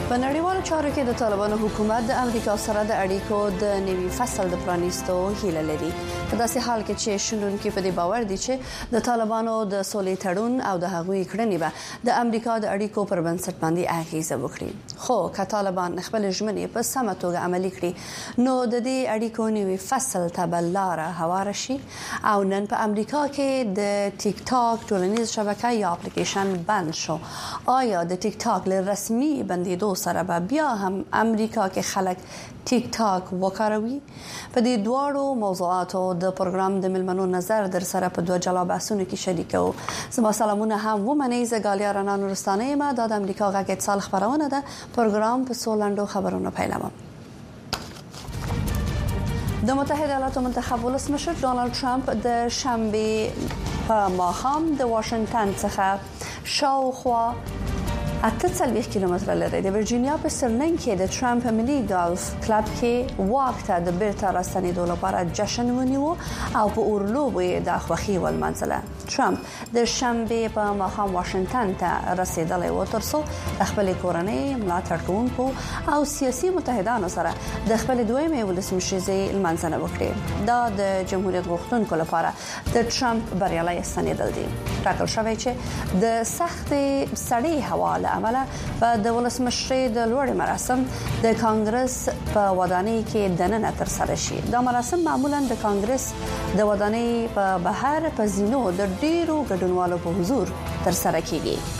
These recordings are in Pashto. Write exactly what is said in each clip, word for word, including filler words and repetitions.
په نړیوالو چارو کې د طالبانو حکومت د امریکا سره د اړیکو د نوي فصل د پرانیستو هیله لري. په داسې حال کې چې شنونکو په دې باور دي چې د طالبانو د سولې تړون او د هغوی کړنې به د امریکا د اړیکو پر بنسټ باندې اغیزه وکړي. خو که طالبان خپل ژمنې په سمه توګه عملي کړي نو د دې اړیکو نوي فصل ته بلاره هوار شي او نن په امریکا کې د ټیک ټاک ټولنیز شبکه یا اپلیکیشن بند شو. آیا د ټیک ټاک له رسمي بندیدو سره به بیا هم امریکا کې خلک ټیک ټاک وکاروي؟ په دې دواړو موضوعاتو د پروګرام د ملمنو نظر در سره په دوه جلا بحثونو کې شریکو. زما سلامونه هم ومنئ. زه ګالیا رڼا نورستانه یم. د امریکا غږ اتصال خبرونه ده. پروګرام په سولندو خبرونه پیلوم. د متحده ایالاتو منتخب ولسمشر ډونالد ترامپ د شنبه په ماښام د واشنگټن څخه شاوخوا اته څلوېښت کیلومتره لري د ورجینیا په سرلنګ کې د ترامپ ملي ګالف کلب کې واک ته د بیرته راستنېدو لپاره جشن ونیو او په اورلوبو د خوښي ولمنځله. ترامپ د شنبه په ماښام واشنگټن ته رسیدلی و ترڅو خپل کورنۍ ملاتړ کوونکو او سیاسي متحدانو سره د خپل دویمه ولسمشرۍ لمانځنه وکړي. دا د جمهوریت غوښتونکو لپاره د ترامپ بریالي ستنېدل دي. ټاکل شوی چې د سخت سړې هوا عمله په د ولسمشرۍ د لوړ مراسم د کانګرس په ودانۍ کې دننه تر سره شي. دا مراسم معمولا د کانګرس د ودانۍ په بهر په زینو د ډیرو ګډونوالو په حضور تر سره کیږي.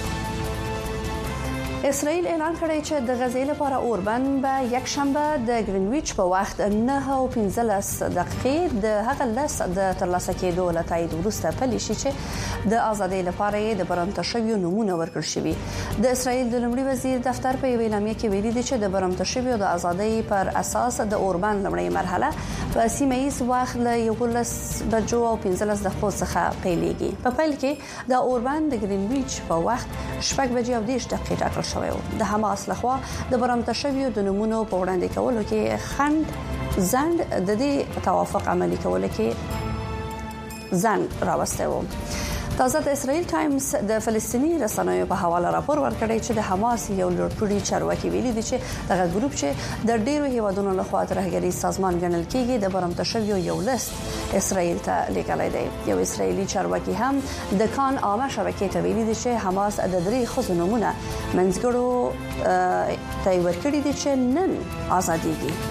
اسرائیل اعلان کړی چې د غزې لپاره اوربند به یک شنبه د ګرینویچ په وخت نه او پنځلس دقیقې د هغه لس د ترلاسه کېدو لټای وروسته پلی شي چې د ازادۍ لپاره د برمته شویو نمونه ورکړل شوی. د اسرائیل د لومړي وزیر دفتر په اعلامیه کې ویلي دی چې د برمته شویو د ازادۍ پر اساس د اوربند لومړی مرحله په سیمه‌ایز وخت له یولس بجو او پنځلس دقیقو څخه پیلېږي. په پیل کې د اوربند د ګرینویچ په وخت شپږ بجې او دېرش دقیقې ټاکل شوی. د حماس لخوا د برمته شویو د نمونو په وړاندې کولو کې خند زند د دې توافق عملي کولو کې زند راوسته و. تازه د اسرائیل ټایمز د فلسطینی رسنیو په حواله راپور ورکړی چې د حماس یو لوړپوړي چارواکي ویلي دي چې دغه ګروپ چې د ډیرو هیوادونو لخوا ترهګری سازمان ګڼل کیږي د برمته شویو یو لست اسرائیل ته لیږلی دی. یو اسرائیلي چارواکي هم د کان عامه شبکې ته ویلي دي چې حماس د درې خزو نمونه منځګړو ته ورکړي دي چې نن آزادېږي.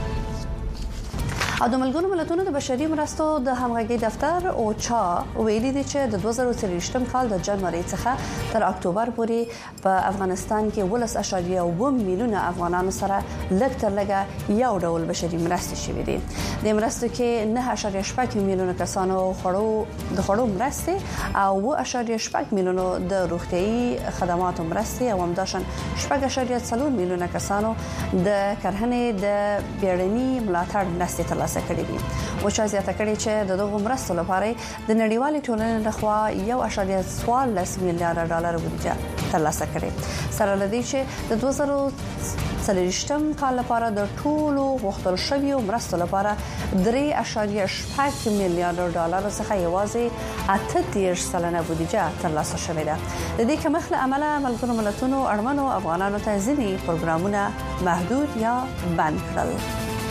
او د ملګرو ملتونو د بشري مرستو د همغږي دفتر او چا ویلي دي چې د دوه زره څلوېښتم کال د جنوري څخه تر اکتوبر پورې په افغانستان کې ولس اشاریه او میلیونه افغانانو سره لږ تر لږه یو ډول بشري مرستې شوې دي. د مرستو کې نه اشاریه شپږ میلیونه کسانو خړو د خړو مرستې او اشاریه شپږ میلیونه د روغتيایي خدماتو مرستې او همداشان شپږ اشاریه څلور میلیونه کسانو د کرهنې د بیړني ملاتړ مرستې ترلاسه کړې دي. وچا زیاته کړې چې د دغه مرستو لپاره د نړیوالې ټولنې لخوا یو اشاریه څوارلس میلیارډ ډالر بودیجه ترلاسه کړې. سره لدی چې د دوه زره څلوېښتم کال لپاره د ټولو غوښتل شویو مرستو لپاره درې اشاریه شپږ میلیارډ ډالر څخه یوازې اته دېرش سلنه بودیجه ترلاسه شوې ده. د دې کمښت له امله ملګرو ملتونو اړمنو افغانانو ته ځینې پروګرامونه محدود یا بند کړل.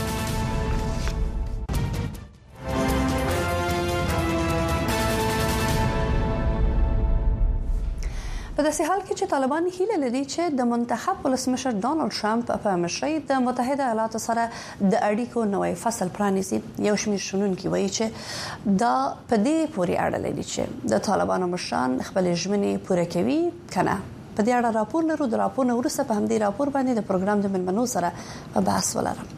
په داسې حال کې چې طالبان هیله لري چې د منتخب ولسمشر ډونالد ترامپ په مشرۍ د متحده ایالاتو سره د اړیکو نوې فصل پرانیزي. یو شمېر شنونکي وایي چې دا په دې پورې اړه لري چې د طالبانو مشران خپل ژمنې پوره کوي کنه. په دې اړه راپور لرو. د راپور وروسته په همدې راپور باندې د پروګرام د ملمنو سره په بحث ولرم.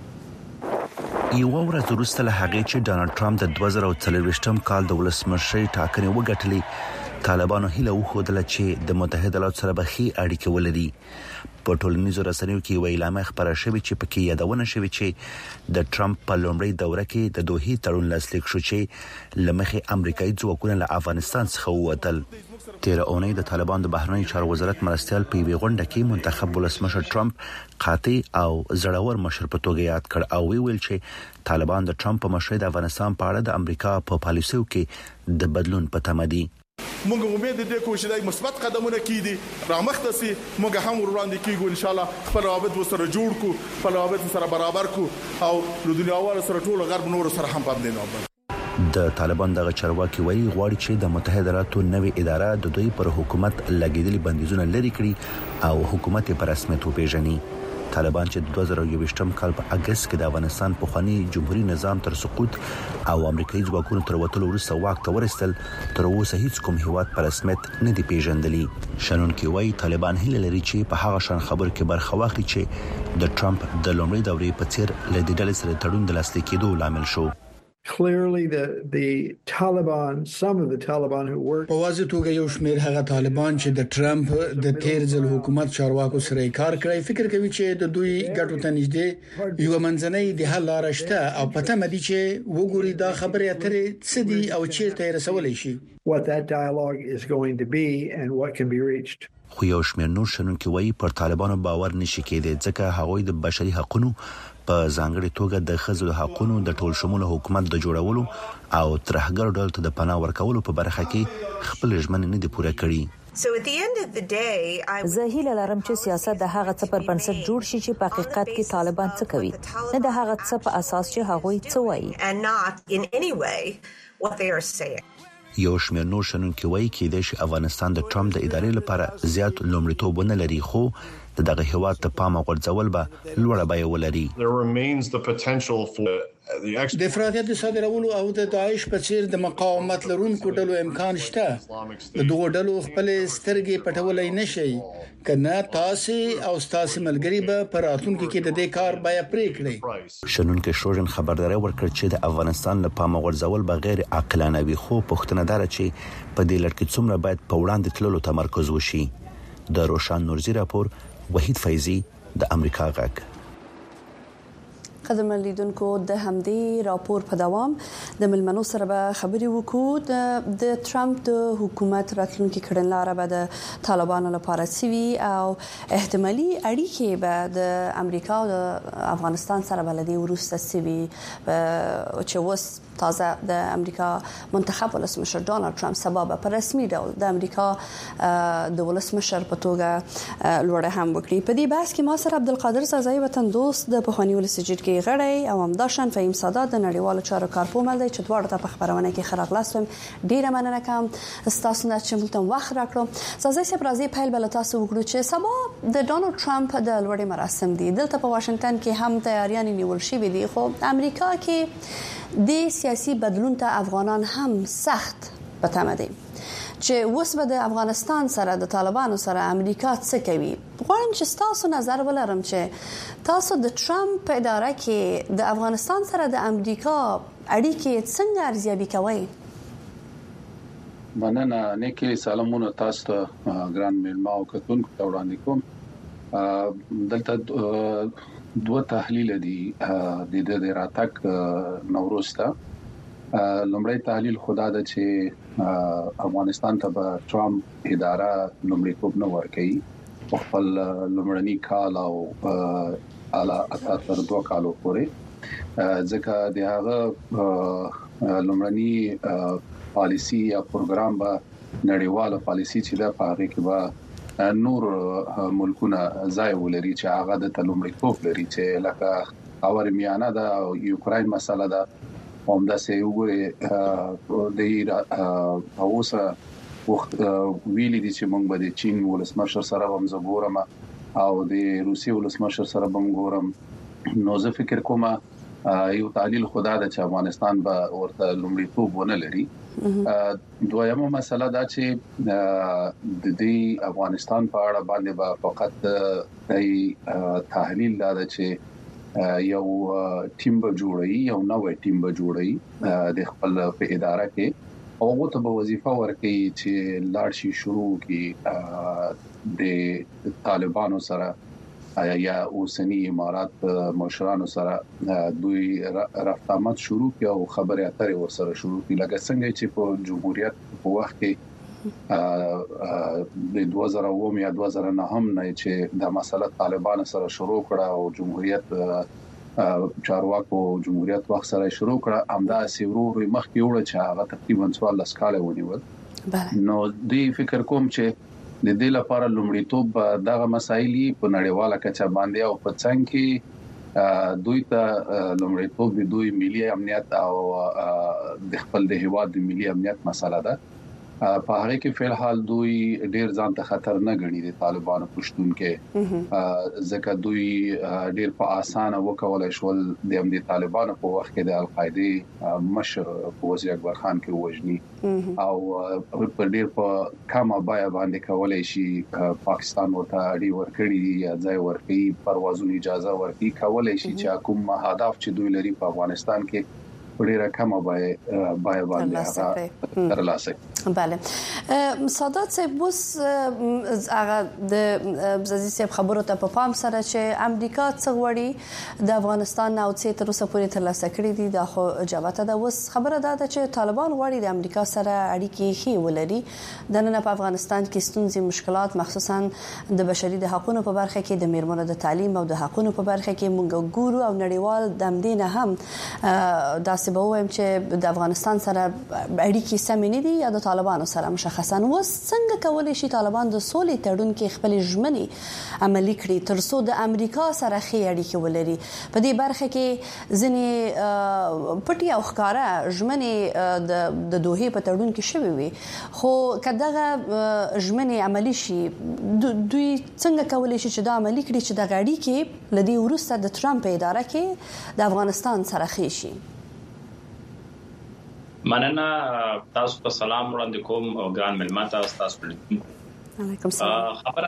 یو ورځ وروسته له هغې چې ډونالد ترامپ د دوه زره څلوېښتم کال د ولسمشرۍ ټاکنې وګټلې طالبانو هیله وښودله چې د متحده ایالاتو سره به ښې اړیکې ولري. په ټولنیزو رسنیو کې یوه اعلامیه خپره شوې چې پکې یادونه شوې چې د ټرمپ په لومړۍ دوره کې د دوحې تړون لاسلیک شو چې له مخې امریکایي ځواکونه له افغانستان څخه ووتل. تیر اونۍ د طالبان د بهرنی چارو وزارت مرستیال په یوه غونډه کې منتخب ولسمشر ټرمپ قاطع او زړور مشر په توګه یاد کړ او ویل چې طالبان د ټرمپ په مشرۍ د افغانستان په اړه د امریکا په پالیسیو کې د بدلون په تمه دي. موږ امید دې کوو چې د مثبت قدمونه کیدي رامخته سي موږ هم وړاندې کیږو ان شاء الله خپل روابط وسره جوړ کو خپل روابط سره برابر کو او د دنیا وال سره ټول غرب نور سره هم پام دینو د طالبان دغه چارواکي وایي غواړي چې د متحده ایالاتو نوې اداره د دوی پر حکومت لګیدلي بندیزونه لري کړي او حکومت په رسمیت وپیژني. طالبان چې د دوه زره یوویشتم کال په اگست کې د افغانستان په خواني جمهوریت نظام تر سقوط او امریکایي ځواکونو تر وټلو وروسته واک ته ورسېدل تر اوسه هیڅ کوم هیواد په رسمیت نه دی پیژندلی. شنن کې وایي طالبان هیله لري چې په هغه شان خبر کې برخه واخلي چې د ټرمپ د لومړي دورې په څیر له دې ډلې سره تړون د لاسلیک کېدو لامل شو. Clearly the the Taliban some of the Taliban who work په واضح توګه یو شمېر هغه طالبان چې د ټرمپ د تیر ځل حکومت چارواکو سره کار کړی فکر کوي چې د دوی ګټو ته نږدې یو منځنۍ د حل لار شته او پته مدي چې وګوري دا خبره اترې څه دي او چیرته رسولې شي. What that dialogue is going to be and what can be reached. خو یو شمېر نور شنونکي وایي پر طالبانو باور نشي کېدی ځکه هغوی د بشري حقوقو په ځانګړي توګه د ښځو د حقوقو د ټول شموله حکومت د جوړولو او ترهګر ډول ته د پناه ورکولو په برخه کې خپل ژمنې نه دي پوره کړې. So at the end of the day I زه هیله لرم چې سیاست د هغه څه پر بنسټ جوړ شي چې په حقیقت کې طالبان څه کوي نه د هغه څه په اساس چې هغوی څه وایي and not in any way what they are saying. یو شمېر نور شنونکي وایي کېدای شي افغانستان د ټرمپ د ادارې لپاره زیات لومړیتوب نه لري خو دغه هیواد ته پام غورځول به لوړه بیه ولري. There remains the potential for د افراطیت د صادرولو او د داعش په څیر د مقاومت لرونکو ډلو امکان شته. د دوه ډلو خپل سترګې پټولای نشي کنه تاسو او تاسو ملګری به پر راتلونکي کې د دې کار بیا پرې کړی. شنونکي شروجن خبرداري ورکړ چې د افغانستان لپاره غورځول به غیر عاقلانه وي خو پښتنه دار چې په دې لړ کې څومره باید په وړاندې تللو تمرکز وشي. د روشان نورزی راپور وحید فیضی د امریکا غږ. قدم لیدونکو د همدې راپور په دوام د ملمنو سره به خبري وکړو د ټرمپ د حکومت راتلونکي کړنلاره به د طالبانو لپاره سوي او احتمالي اړیکې به د امریکا او د افغانستان سره بلدي ورسته سوي چې وس تازه د امریکا منتخب ولسمشر ډونالد ټرمپ سبب په رسمي ډول د امریکا د ولسمشر په توګه لوړه هم وکړي. په دې بحث کې ما سره عبدالقادر سازای وطن دوست د پخوانی ولسمشر کې غړی او همداشان فهیم سادات د نړیوالو چارو کارپومل دی چې دواړه ته په خبرونه کې خراغلاستم. ډیره مننه کوم تاسو نه چې موږ وخت راکړو. سازای صاحب راځي پیل بل تاسو وکړو چې سبا د ډونالد ټرمپ د لوړې مراسم دي دلته په واشنگټن کې هم تیاریان نیول شوې دي خو امریکا کې د سیاسي بدلون ته افغانان هم سخت پته دي چې اوس به د افغانستان سره د طالبانو سره امریکا څه کوي. غواړم چې تاسو نظر ولرم چې تاسو د ټرمپ په اداره کې د افغانستان سره د امریکا اړیکې څنګه ارزیابي کوئ؟ مننه نیکی سلامونه تاسو ته ګران میلمه او کتونکو ته وړاندې کوم. دلته دوه تحلیل دي د دې راتګ نوروز ته. لومړی تحلیل خدا ده چې افغانستان ته به ټرمپ اداره لومړیتوب نه ورکړي خپل لومړني کال او اعلی اتر دوه کالو پورې ځکه د هغه لومړني پالیسی یا پروګرام به نړیواله پالیسی چې دا په هغه کې به نور ملکونه ځای ولري چې هغه د تلومړیتوب لري چې لکه اور میانه دا یوکرين مسله ده هم دا سه وګوري د اوسه وخت ویلي دي چې موږ به د چین ولسمشر سره هم زګورم او د روسي ولسمشر سره هم ګورم. نو زه فکر کوم یو تعلیل خدا د افغانستان به ورته لومړیتوب ونه لري. دویمه مسله دا چې د دې افغانستان په اړه باندې به فقط د تحلیل دا چې یو ټیم به جوړي یو نوې ټیم به جوړي د خپل په اداره کې او هغه ته به وظیفه ورکړي چې لاړ شي شروع کی د طالبانو سره یا اوسنی امارات مشرانو سره دوی رفتامات شروع کی او خبرې اترې ورسره شروع کی لکه څنګه چې په جمهوریت په وخت کې د دوه زره اووه یا دوه زره نهم هم نه چې د مسله طالبان سره شروع کړه او جمهوریت چارواکو جمهوریت وخت سره شروع کړه همدا سی ورو مخکې وړه چې هغه تقریبا څوارلس کال ونیول نو دوی فکر کوم چې د دې لپاره لومړیتوب دغه مسایلي په نړیواله کچه باندې او په څنګه کې دوی ته لومړیتوب د دوی ملي امنیت او د خپل د هیواد د ملي امنیت مسله ده. په هغه کې فل حال دوی ډیر ځان ته خطر نه غني د طالبانو پښتون کې ځکه دوی ډیر په اسانه وکولای شول د امنیت طالبانو په وخت کې د القاعده مشر وزیر اکبر خان کې وژني او په ډیر په کمه بیا باندې کولای شي پاکستان ورته اړي ورکړي یا ځای ورکړي پروازونو اجازه ورکړي کولای شي چې کوم هدف چې دوی لري په افغانستان کې ډیره کمه بای بای باندې ترلاسه. بله سادات صاحب اوس هغه د زازي صاحب خبرو ته په پام سره چې امریکا څه غوړي د افغانستان او څه تر اوسه پورې ترلاسه کړی دي د خو جوابته ده. اوس خبره ده چې طالبان غوړي د امریکا سره اړیکې ښې ولري د نن په افغانستان کې ستونزې مشکلات مخصوصا د بشري د حقوقو په برخه کې د میرمنو د تعلیم او د حقوقو په برخه کې مونږ ګورو او نړیوال د امدینه هم داسې به وایم چې د افغانستان سره اړیکې سم نه دي یا د طالبانو سره مشخصا. وس څنګه کولای شي طالبان د سولې تړون کې خپل ژمنې عملي کړي ترڅو د امریکا سره ښې اړیکې ولري؟ په دې برخه کې ځنې پټي او ښکارا ژمنې د د دوه په تړون کې شوي وي خو کداغه ژمنې عملي شي دوی څنګه کولای شي چې دا عملي کړي چې د غاړي کې لدی ورسته د ټرمپ اداره کې د افغانستان سره ښې شي؟ مننه تاسو ته سلام وړاندې کوم او ګران ملمتا تاسو ته علیکم سلام. خبره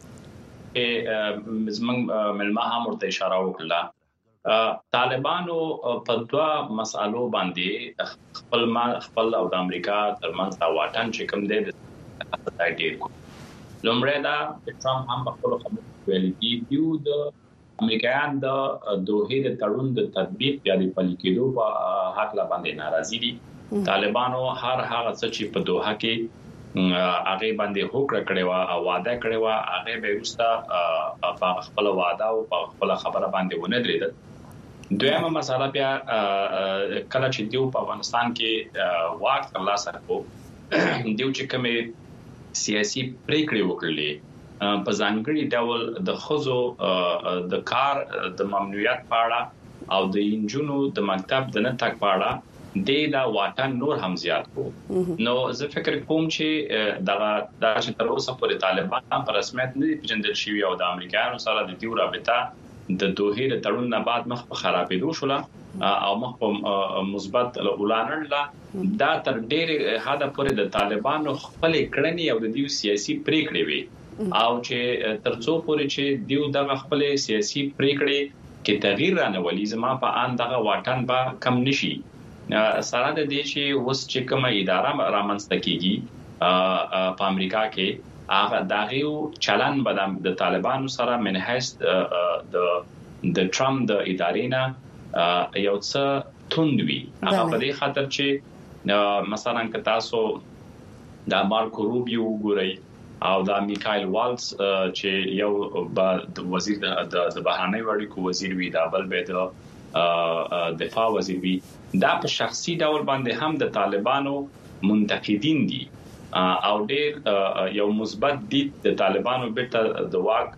چې زمنګ ملما هم ورته اشاره وکړه طالبانو په دوا مسالو باندې خپل ما خپل او د امریکا ترمنځ دا واټن چې کوم دی د ډیر لومړی دا ټرمپ هم خپل خبرو ویلي دی د امریکایان د دوه د تړون د تطبیق یا د پلي کېدو په حق لا باندې ناراضي دي. طالبانو هر هغه څه چې په دوحه کې هغه باندې هوکړه کړې و او وعده کړې و هغه به وروسته په خپل وعده او په خپل خبره باندې ونه درېدل. دویمه مسله بیا کله چې دیو په افغانستان کې واک ترلاسه کړو دیو چې کومه سیاسي پریکړې وکړلې په ځانګړي ډول د خزو د کار د ممنوعیت په اړه او د انجونو د مکتب د نه تک په اړه د دا واټن نور هم زیات کو. نو زه فکر کوم چې دا د تر اوسه پورې طالبان په رسمیت نه پیژندل شوی او د امریکایانو سره د دیو رابطه د دوه د تړون نه بعد مخ په خرابېدو شول او مخ په مثبت اعلان لا دا تر ډېر حد پورې د طالبانو خپل کړنی او د دیو سیاسي پریکړې وي او چې ترڅو پورې چې دیو د خپل سیاسي پریکړې کې تغییر رانه زما په ان دغه واټن به کم نشي. سره د دې چې اوس چې کومه اداره رامنځته کیږي په امریکا کې هغه دغه چلن بدم د طالبانو سره منحص د د ټرمپ د ادارې نه یو څه توندوي هغه په دې خاطر چې مثلا که تاسو د مارکو روبیو ګورئ او د میکایل والز چې یو وزیر د بهرنی اړیکو وزیر وی دا بل به د دفاع وزیر وی دا په شخصي ډول باندې هم د طالبانو منتقدین دي او ډېر یو مثبت دي د طالبانو بیرته د واک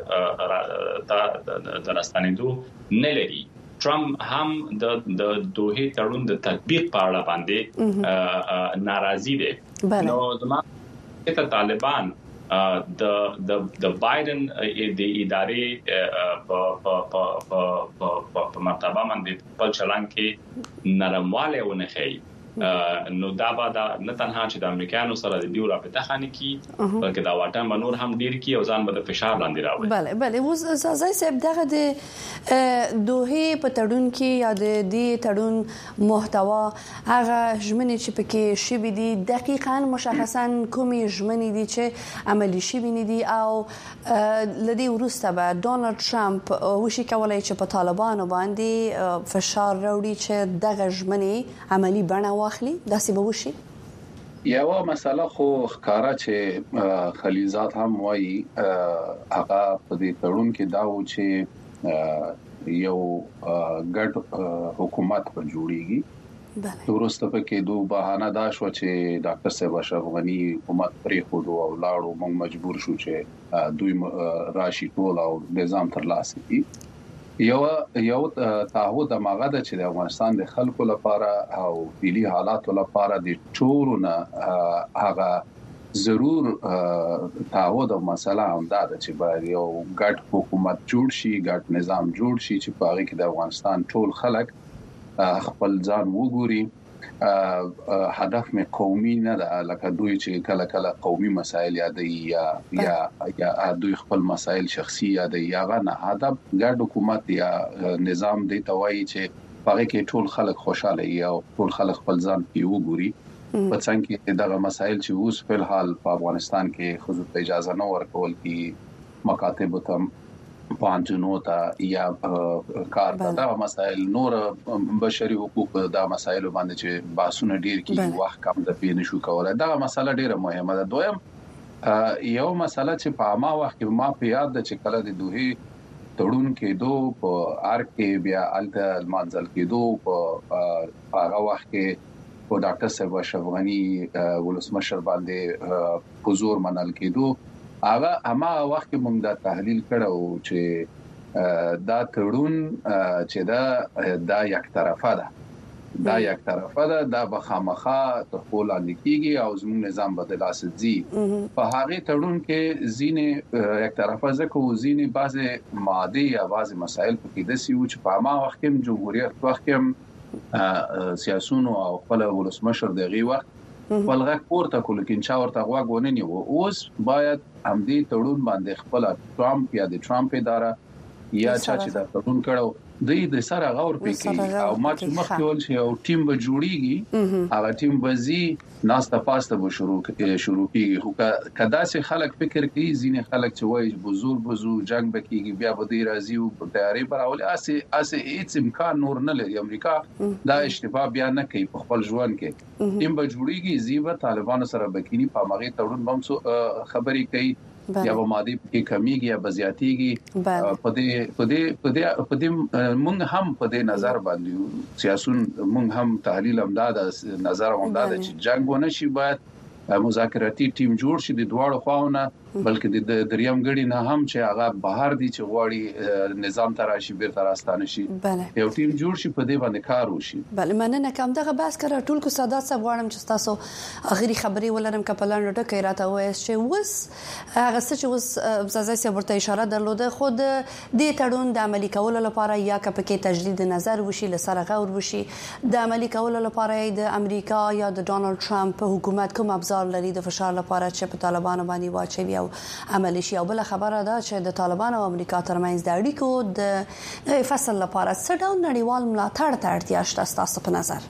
د راستنېدو نه لري. ټرمپ هم د د دوه تړون د تطبیق په اړه باندې ناراضي دي. نو زموږ ته طالبان د د د بایدن د ادارې په په په په مرتبه باندې په چلان کې نرمواله ونه خي نو دا به دا نه تنها چې د امریکایانو سره د دیو رابطه خاني کی بلکې دا واټن به نور هم ډیر کی او ځان به د فشار لاندې راوړي. بله بله اوس زازای صاحب دغه د دوه په تړون کې یا د دې تړون محتوا هغه ژمنې چې پکې شوي دي دقیقاً مشخصاً کومې ژمنې دي چې عملي شوي نه دي او لدی وروسته به ډونالد ټرمپ وشي کولای چې په طالبانو باندې فشار راوړي چې دغه ژمنې عملي بڼه واخلي داسې به وشي؟ یو مسله خو ښکارا چې خلیزات هم وایي هغه په دې تړون کې دا و چې یو ګډ حکومت په جوړیږي ورسته پکې دوه بهانه دا شو چې ډاکټر صاحب اشرف غنی حکومت پرې خو دوه ولاړو موږ مجبور شو چې دوی راشي ټول او نظام تر لاسه کی یو یو تعهد ماغه د چې د افغانستان د خلکو لپاره او ملي حالاتو لپاره د ټولونه هغه ضرور تعهد او مسله هم دا چې باید یو ګډ حکومت جوړ شي ګډ نظام جوړ شي چې په هغه کې د افغانستان ټول خلک خپل ځان وګوري هدف مې قومي نه ده لکه دوی چې کله کله قومي مسایل یادوي یا یا یا دوی خپل مسایل شخصي یادوي یا نه هدف ګډ حکومت یا نظام دی توای چې هغه کې ټول خلک خوشاله وي او ټول خلک خپل ځان په وګوري په څنګه کې دغه مسایل چې اوس په حال په افغانستان کې خصوصي ته اجازه نه ورکول کی مکاتب ته پانتونو ته یا کار دا مسایل نور بشري حقوق دا مسایل باندې چې باسونه ډیر کې وخت کم د پین شو کولای دا مسله ډیره مهمه ده. دویم یو مسله چې په ما وخت کې ما په یاد ده چې کله د دوه تړون کې دوه په ارګ کې بیا الته منځل کې دوه په هغه وخت کې په ډاکټر صاحب اشرف غنی ولسمشر باندې حضور منل کېدو هغه اما وخت کې موږ دا تحلیل کړو چې دا تړون چې دا دا یک طرفه ده دا یک طرفه ده دا بخامخه تخول اندکیږي او زموږ نظام بدل اسدي په هغه تړون کې زینه یک طرفه ځکه زینه بعض ماده یا بعض مسائل په کې د سیو چې په ما وخت کې جمهوریت وخت کې سیاسيونو او خپل ولسمشر دغه وخت ولغه پورته کول کې چا ورته غوښونه نیو اوس باید همدې تړون باندې خپل ټرامپ یا د ټرامپ اداره یا چا چې دا تړون کړو دوی د سره غور پکې او ما چې مخکې ول شي او ټیم به جوړیږي هغه ټیم به زی ناسته پاسته به شروع شروع کیږي خو کدا چې خلک فکر کوي ځینې خلک چې وایي بزور بزو جنگ بکیږي بیا به دی راځي او په تیاری پر اول اسه اسه هیڅ امکان نور نه لري امریکا دا اشتباه بیا نه کوي په خپل ژوند کې ټیم به جوړیږي زیبه طالبانو سره بکینی په مغه تړون بم خبري کوي یا به مادي کې کمیږي یا بزیاتیږي په دې په دې په دې په دې موږ هم په دې نظر باندې سیاسون موږ هم تحلیل امداد نظر امداد چې جنگ ونه شي باید مذاکراتي ټیم جوړ شي د دواړو خواونه بلکې د دریم غړي نه هم چې هغه بهر دي چې غواړي نظام تراشي بیرته راستانه شي یو ټیم جوړ شي په دې باندې کار وشي. بله مننه کوم دغه بحث کړه ټول کو سادات صاحب غواړم چې تاسو اخري خبري ولرم کپلان ډکه راته وایي چې وس هغه څه چې وس زازای صاحب ورته اشاره درلوده خود د تړون د عملي کولو لپاره یا کپکې تجدید نظر وشي لسره غور وشي د عملي کولو لپاره د امریکا یا د ډونالد ټرامپ حکومت کوم ابزار لري د فشار لپاره چې په طالبانو باندې واچوي او عملي شي او بل خبره ده چې د طالبانو او امریکا ترمنځ د اړیکو د فصل لپاره څه ډول نړیوال ملاتړ ته اړتیا شته تاسو په نظر؟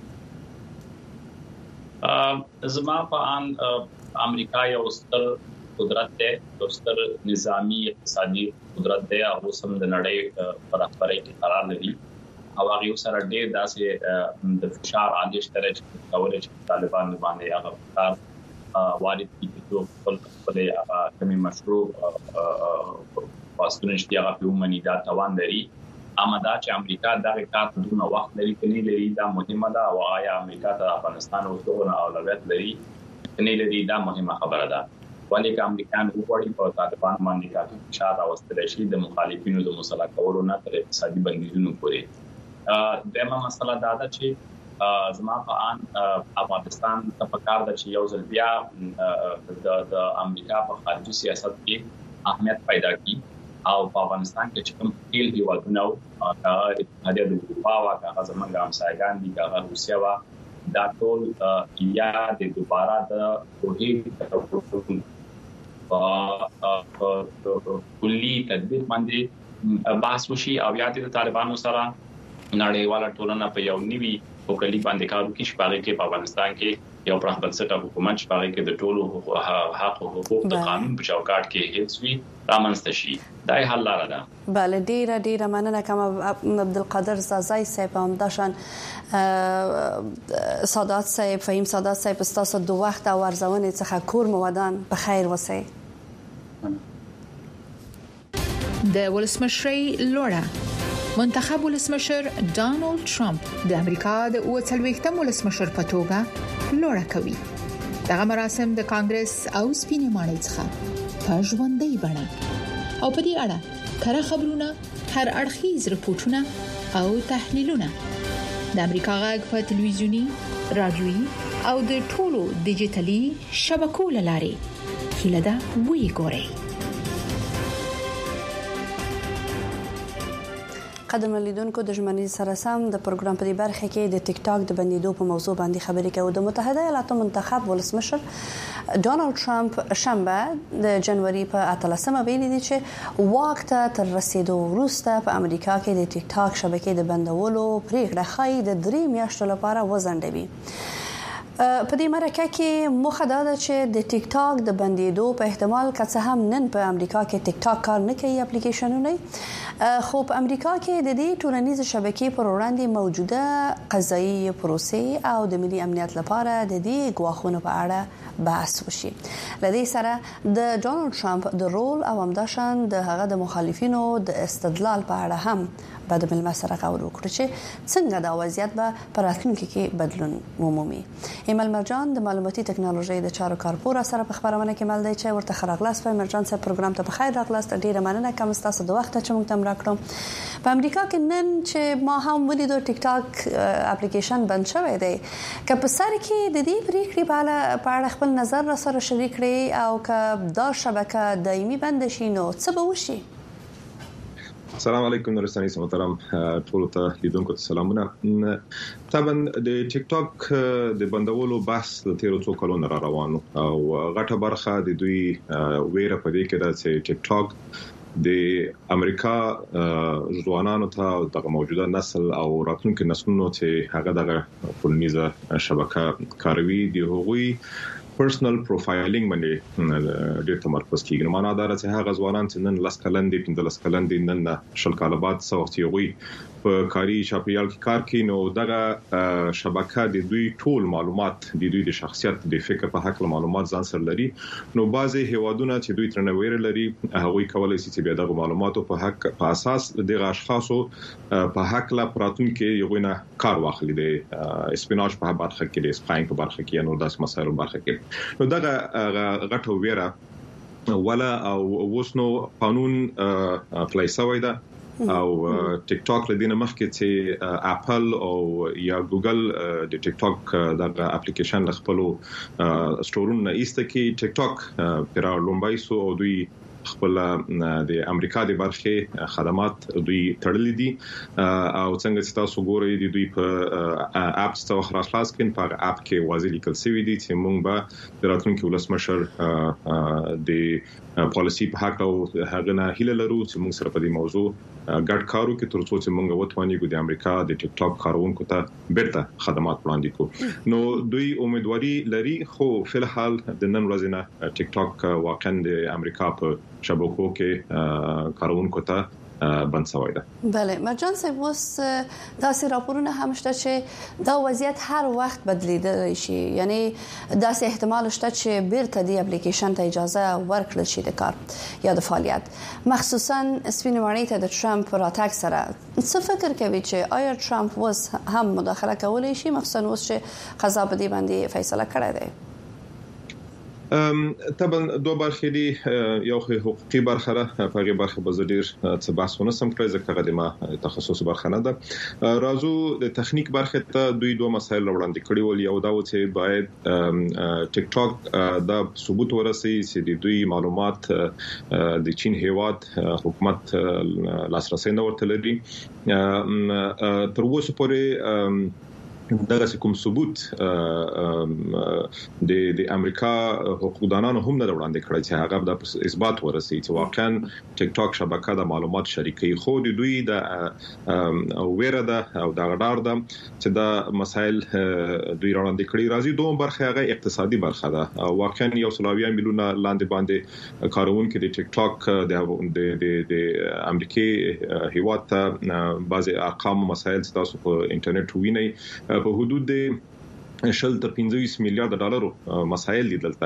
زما په ان امریکا یو ستر قدرت ده یو ستر نظامی اقتصادي قدرت ده او سم د نړۍ پر خبرې کې قرار لري او هغه سره ډېر داسې د فشار عادي شته چې کولای شي طالبان باندې هغه کار وارد کړي چې خپل خپل کمی مشروع پاسونه چې هغه په عمومي دا توان لري اما دا چې امریکا دغه کار په دونه وخت لري کني لري دا مهمه ده او آیا امریکا ته افغانستان او دغه اولویت لري کني لري دا مهمه خبره ده ولې چې امریکایان وګوري په طالبان باندې کافي فشار راوستل شي د مخالفینو د مسله کولو نه تر اقتصادي بندیزونو پورې دغه مسله دا ده چې زما په ان افغانستان ته پکار ده چې یو ځل بیا د امریکا په خارجي سیاست کې اهمیت پیدا کړي او په افغانستان کې چې کوم تیل دی ودنو هغه د اروپا او هغه زمونږ همسایګان دي هغه روسیا وا دا ټول یا د دوباره د توحید په کلی تدبیر باندې بحث وشي او یا د طالبانو سره نړیواله ټولنه په یو نیوي او کلی باندې کار وکړي چې په کې په افغانستان کې یو پراخ بنسټه حکومت چې په کې د ټولو حق او حقوق د قانون په چوکاټ کې هیڅ وی رامنځته شي دا حل لاره ده. بله ډیره ډیره مننه کوم عبدالقادر زازای صاحب هم داشان سادات صاحب فهیم سادات صاحب تاسو دوه وخت او ارزونه څخه کور مودان په خیر وسی. د ولسمشری لوړه منتخب ولسمشر ډانلډ ټرمپ د امریکا د اووه ولسمشر په توګه لوړه کوي. دغه مراسم د کانګرس او سپینې ماڼۍ څخه په ژوندۍ بڼه او په دې اړه کره خبرونه، هر اړخیز رپورټونه او تحلیلونه د امریکا غږ په تلویزیونی، رادیويي او د ټولو ډیجیټلي شبکو لارې هیله ده وی ګورئ. قدم لیدونکو د ژمنې سره سم د پروګرام په دې برخه کې د ټیک ټاک د بندیدو په موضوع باندې خبرې کوو. د متحده ایالاتو منتخب ولسمشر ډانلډ ټرمپ شنبه د جنوري په اتلسمه ویلي دي چې واک ته تر رسیدو وروسته په امریکا کې د ټیک ټاک شبکې د بندولو پریکړه خای د درې میاشتو لپاره وځنډوي. په دې مرکه کې موخه دا ده چې د ټیک ټاک د بندیدو په احتمال که څه هم نن په امریکا کې ټیک ټاک کار نه کوي اپلیکیشنونه، خو په امریکا کې د دې ټولنیز شبکې پر وړاندې موجوده قضایي پروسې او د ملي امنیت لپاره د دې ګواښونو په اړه بحث وشي. لدې سره د ډانلډ ټرمپ د رول او همداشان د هغه د مخالفینو د استدلال په اړه هم بعد مل مسره غوړ وکړي چې څنګه دا وضعیت به پر راتلونکي کې بدلون ومومي. ایمل مرجان د معلوماتي ټکنالوژي د چارو کارپور سره په خبرونه کې مل دی چې ورته خراغلاس په مرجان سره پروګرام ته بخیر راغلاست. ډیره مننه کوم تاسو د وخت چې موږ تم راکړم. په امریکا کې نن چې ما هم ولیدو ټیک ټاک اپلیکیشن بند شوی دی. که په سر کې د دې پریکړې په اړه خپل نظر را سره شریک کړئ او که دا شبکه دایمي بند شي نو څه به وشي؟ السلام علیکم نورستاني محترم ټول ته لیدونکو ته سلامونه. طبعا د ټیک ټاک د بندولو بحث د تیرو څو کلونو را روانو او غټه برخه د دوی ویره په دې کې ده چې ټیک ټاک د امریکا ځوانانو ته د موجوده نسل او راتلونکي نسلونو چې هغه دغه ټولنیزه شبکه کاروي دی هغوی پرسنل پروفایلینګ باندې ډېر تمرکز کیږي. نو معنا دا ده چې هغه ځوانان چې نن لاس کلندې پنځلس کلندې نن شل کال بعد څو وخت یوي په کاري چاپیریال کې کار کوي، نو دغه شبکه د دوی ټول معلومات د دوی د شخصیت د فکر په حق معلومات ځان سره لري. نو بعضي هیوادونه چې دوی ترنه ویره لري هغه کولای شي چې به دغه معلوماتو په حق په اساس د اشخاصو په حق لا پراتون کې یو نه کار واخلي د اسپیناج په برخه کې د سپاینګ په برخه کې نو داس مسایل برخه کې. نو دغه غټو ویره ولا او وسنو قانون اپلای شوی ده او ټیک ټاک لدینه مخکې چې اپل او یا ګوګل د ټیک ټاک دغه اپلیکیشن خپل سٹورونه ایسته کې ټیک ټاک پر لومبای سو او دوی خپل د امریکا د برخه خدمات دوی تړلې دي او څنګه چې تاسو ګورئ د دوی په اپ ستو خلاص کین په اپ کې واضح لیکل شوی دي چې موږ به د راتلونکي ولسمشر د پالیسی په حق او هغه نه هیله لرو چې موږ سره په دې موضوع ګډ کارو کې ترڅو چې موږ وټوانیږو د امریکا د ټیک ټاک کارونکو ته بیرته خدمات وړاندې کوو. نو دوی امیدواري لري خو په الحال د نن ورځې نه ټیک ټاک واقعا د امریکا په شبکو کې کارونکو ته بند شوی ده. بله مرجان صاحب اوس داسې راپورونه هم شته چې دا وضعیت هر وخت بدلیدلی شي، یعنی داسې احتمال شته چې بیرته دی اپلیکیشن ته اجازه ورکړل شي د کار یا د فعالیت، مخصوصا سپینې ماڼۍ ته د ټرمپ راتګ سره. څه فکر کوي چې آیا ټرمپ اوس هم مداخله کولی شي، مخصوصا اوس چې قضا په دې باندې فیصله کړې ده؟ طبعا دوه برخې دي، یو حقوقي برخه ده، په هغه برخه به ډیر څه بحثونه سم کړی ځکه قدمه تخصص برخه نه ده. راځو د تخنیک برخه ته دوی دوه مسایل وړاندې کړي ول. یو دا و چې باید ټیک ټاک دا ثبوت ورسي چې د دوی معلومات د چین هیواد حکومت لاسرسي نه ورته لري. تر اوسه پورې دغه کوم ثبوت د د امریکا حقوقدانانو هم نه وړاندې کړی چې هغه د اثبات ورسي چې واقعا ټیک ټاک شبکه د معلومات شریکي خو د دوی د ویره ده او د غډار ده چې دا مسایل دوی وړاندې کړی. راځي دوه برخه هغه اقتصادي برخه ده. واقعا یو سلاویان ملیونه لاندې باندې کارونکو د ټیک ټاک د د د امریکای هیواد ته بعضي ارقام مسایل تاسو په انټرنیټ وینئ په حدود شل تر پنځه میلیارډ ډالر مسایل دي دلته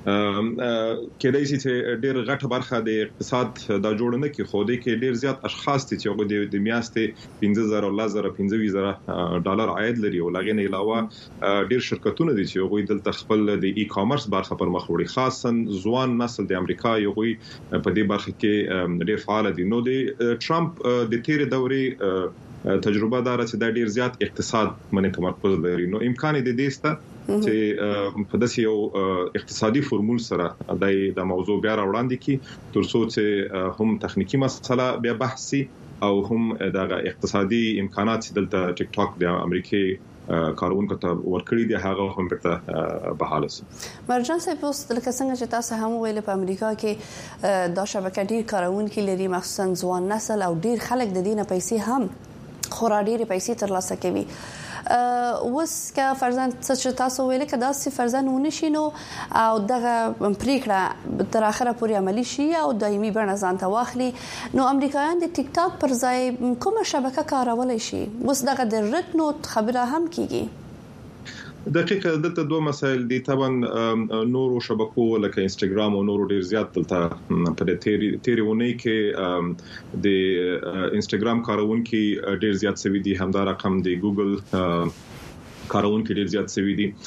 کېدای شي چې ډېر غټه برخه د اقتصاد د جوړونه کې خو دې کې ډېر زیات اشخاص دي چې د میاشتې پنځه زره او لزر پنځه زره ډالر عاید لري او لغې نه علاوه ډېر شرکتونه دي چې هغه دلته خپل د ای کامرس برخه پر مخ وړي خاصا ځوان نسل د امریکا یو غوي په دې برخه کې ډېر فعال دي نو د ټرمپ د تیر دورې تجربه دار چې د ډیر زیات اقتصاد باندې تمرکز لري نو امکان دی دېسته چې په داسې یو اقتصادي فورمول سره د موضوع بیا راوړاندې کی تر څو چې هم تخنیکی مسله بیا بحثي او هم د اقتصادي امکانات چې دلته ټیک ټاک د امریکای کارونکو ته ورکړي دي هغه هم په بحاله سي مرجان صاحب اوس لکه څنګه چې تاسو هم ویل په امریکا کې دا شبکه ډیر کارونکو لري مخصوصا ځوان نسل او ډیر خلک د دینه پیسې هم خورا ډېرې پیسې ترلاسه کوي اوس که فرضاً چې تاسو ویل کې دا سی فرضاً ونشي نو او دغه پریکړه تر اخره پورې عملی شي او دایمي بڼه ځان ته واخلي نو امریکایان د ټیک ټاک پر ځای کومه شبکه کارولای شي اوس دغه د رټ نوٹ خبره هم کیږي دقیقه دلته دوه مسایل دي طبعا نورو شبکو لکه انستګرام او نورو ډیر زیات دلته په دې تیری تیریونه کې د انستګرام کارونکو ډیر زیات سوي دي همدار رقم د ګوګل کارونکو ډیر زیات سوي دي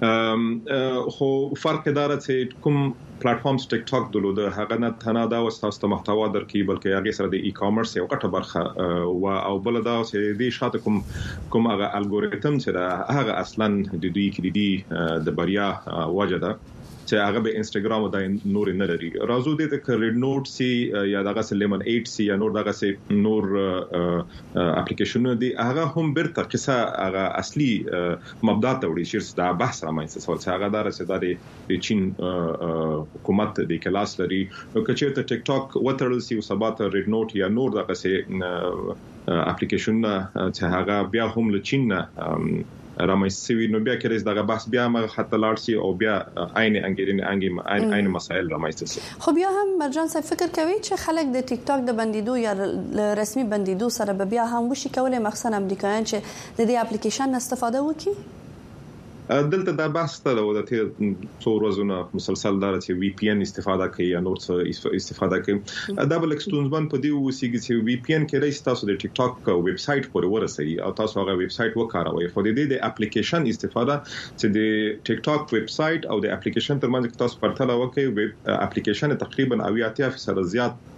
خو فرق دار چې کوم پلیټفارمز ټیک ټاک دلته هغه نه تنها دا وساسته محتوا درکې بلکې هغه سره د ای کامرس یو غټه برخه او بل دا چې د شاته کوم کوم هغه الګوریتم چې هغه اصلا د دوی کې د د بریا وجه ده چې هغه به انستګرام او د نور نه لري راځو دې ته ریډ نوٹ سي یا دغه لیمن ايټ سي یا نور دغه سي نور اپلیکیشنونه دي هغه هم برته قصه هغه اصلي مبدا ته وړي چې دا بحث رامنځته شو چې هغه دار چې د چین حکومت د کلاس لري کچې ته ټیک ټاک وټرل سي او سبات ریډ نوٹ یا نور دغه سي اپلیکیشنونه چې هغه بیا هم له چین نه رامنځته نو بیا کېږي دغه بحث بیا ما حتی لارسي او بیا عین انګیرنه انګي عین مسائل رامنځته شي خو بیا هم مرجان صاحب فکر کوي چې خلک د ټیک ټاک د بندیدو یا رسمي بندیدو سره بیا هم وشي کولای مخصوصا امریکایان چې د دې اپلیکیشن استفاده وکړي دلته دا بحث ته د تیر څو ورځې مسلسل دار چې وی پی ان استفاده کوي یا نور څه استفاده کوي دا بل اکسټونزمن په دی وسیږي چې وی پی ان کې راځي تاسو د ټیک ټاک ویب سټ پورې ورسئ او تاسو هغه ویب سټ وکاروئ خو د دې د اپلیکیشن استفاده چې د ټیک ټاک ویب سټ او د اپلیکیشن ترمنځ تاسو پرتله وکړئ ویب اپلیکیشن تقریبا اویا فیصد زیات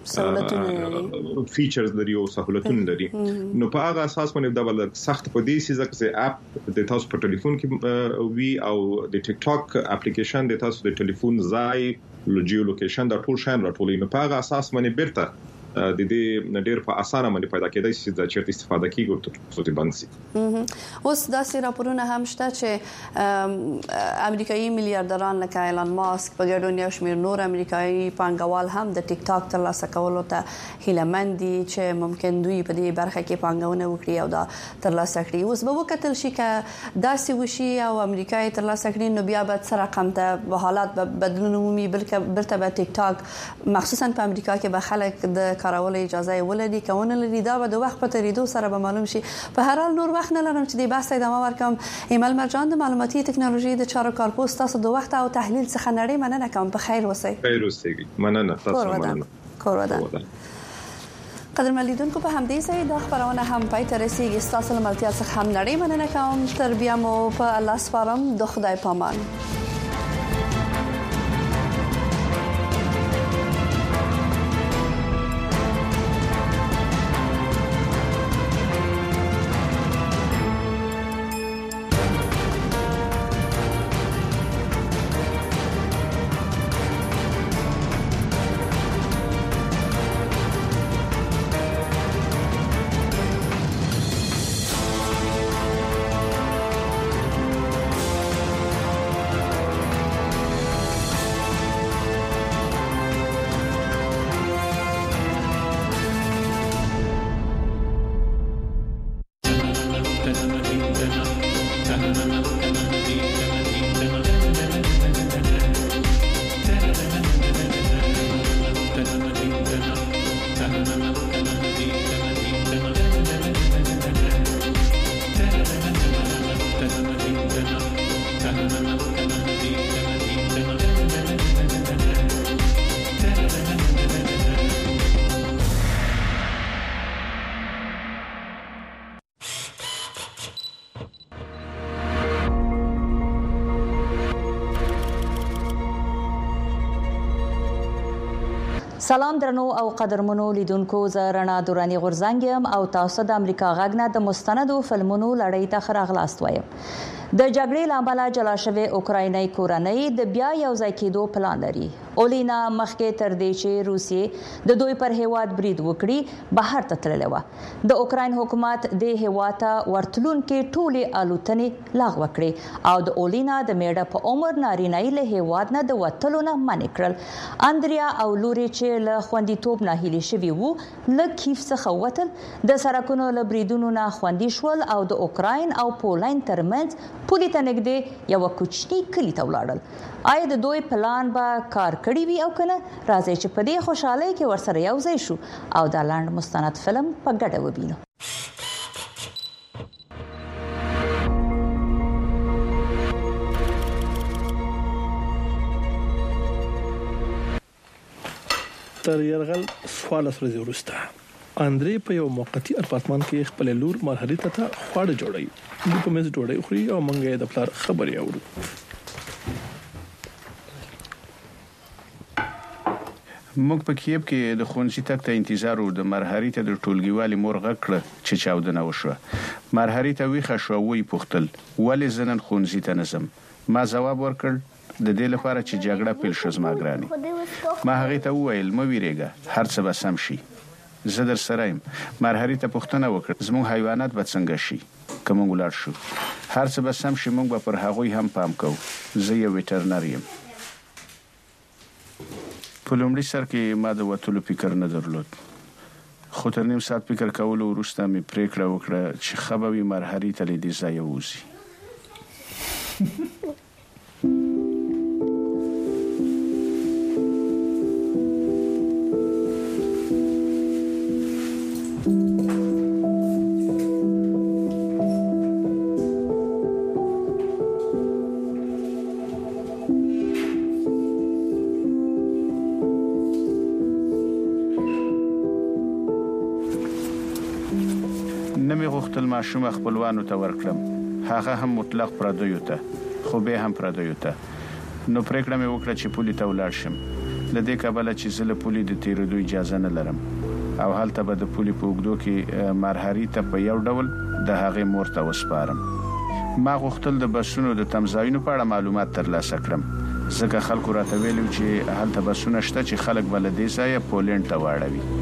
فیچرز لري او سہولتونه لري نو په هغه اساس باندې دا بل سخت په دې سیزه کې اپ د تاسو په ټلیفون کې وی او د ټیک ټاک اپلیکیشن د تاسو د ټلیفون ځای لوجیو لوکیشن د ټول شان راټولې نو په هغه اساس باندې بیرته د دې ډېر په اسانه باندې پیدا کېدای شي چې چیرته استفاده کیږي تر څو دې باندې سي اوس دا سي راپورونه هم شته چې امریکایي میلیارډران لکه ایلان ماسک په ګډون یو شمېر نور امریکایي پانګوال هم د ټیک ټاک ترلاسه کولو ته هیلهمند دي چې ممکن دوی په دې برخه کې پانګونه وکړي او دا ترلاسه کړي اوس به وکتل شي چې دا سي وشي او امریکایي ترلاسه کړي نو بیا به سره رقم ته حالات بدلون مومي بلکې برته به ټیک ټاک مخصوصا په امریکا کې به خلک د کارول اجازه ولري کونه لري دا به د وخت په تیریدو سره به معلوم شي په هر حال نور وخت نه لرم چې د بحث ادامه ورکوم ایمل مرجان د معلوماتي ټکنالوژي د چارو کارپوس تاسو د وخت او تحلیل څخه نړۍ مننه کوم په خیر اوسئ خیر اوسئ مننه تاسو مننه کور ودان قدر ملیدونکو په همدې ځای د خبرونه هم پای ته رسیدي تاسو له ملتیا څخه هم نړۍ مننه کوم تر بیا مو په الله سپارم د خدای پامان سلام درنو او قدرمنو لیدونکو زه رڼا دورانی غورزنګ او تاسو د امریکا غږ نه د مستندو فلمونو لړۍ ته خراغلاست وایم. د جګړې لامل جلا شوی اوکرایني کورنۍ د بیا یو ځای کېدو پلان لري. اولینا مخکې تر دې چې روسیې د دوی پر هیواد برید وکړي بهر ته تللی و. د اوکراین حکومت د هیواد ورتلونکو ټولې الوتنې لغوه کړې او د اولینا د میړه په عمر نارینه له هیواد نه د وټلو نه منع کړل. اندریا او لوري چې له خوندیتوب نه هیلې شوي وو له کیف څخه ووتل، د سرکونو له بریدونو نه خوندي شول او د اوکراین او پولند ترمنځ پولې ته نږدې یو کوچنی کلی ته ولاړل. آیا د دوی پلان به کار کړی وي او کنه؟ راځي چې په دې خوشحالۍ کې ورسره یو ځای شو او دا لاند مستند فلم په ګډه وبینو. تر يرغل سوال سره ورسته اندري په یو موقتی اپارتمان کې خپل لور مرحله ته خواړه جوړي. دوی په مېز ډوډۍ خوري او مونږه د پلار خبرې اورو. موږ په کیب کې د خونځي تک ته انتظار وو. د مرحله ته د ټولګیوالي مورغه کړ چې چاودنه وشوه. مرحله ته ویخه شو وی پختل ولې زنن خونځي ته نظم. ما جواب ورکړ د دې لپاره چې جګړه پیل شوه زما ګراني. ما هغه ته وویل مې ویریږه هر څه به سم شي. زه در سره يم. مرحله ته پوښتنه وکړه زموږ حیوانات به څنګه شي کوم ولر شو. هر څه به سم شي موږ به پر هغوی هم پام کوو. زه یو ویټرنر یم. په لومړي سر کې ما د وټلو فکر نه درلود، خو تر نیم ساعت فکر کولو وروسته مې پریکړه وکړه چې خبوي مرحله ته لیدي ځای ووزي. ماشوم خپلوانو ته ورکړم، هغه هم مطلق پردیو ته، خو به هم پردیو ته. نو پریکړه مې وکړه چې پولی ته ولاړ شم، لدې کابل چې زله پولی د تیرېدو اجازه نه لرم او هلته به د پولی په وګړو کې مرحري ته په یو ډول د هغه مور ته وسپارم. ما غوښتل د بسونو د تمځایونو په اړه معلومات ترلاسه کړم، ځکه خلکو راته ویلو چې هلته بسونه شته چې خلک بل دې ځای پولند ته واړوي.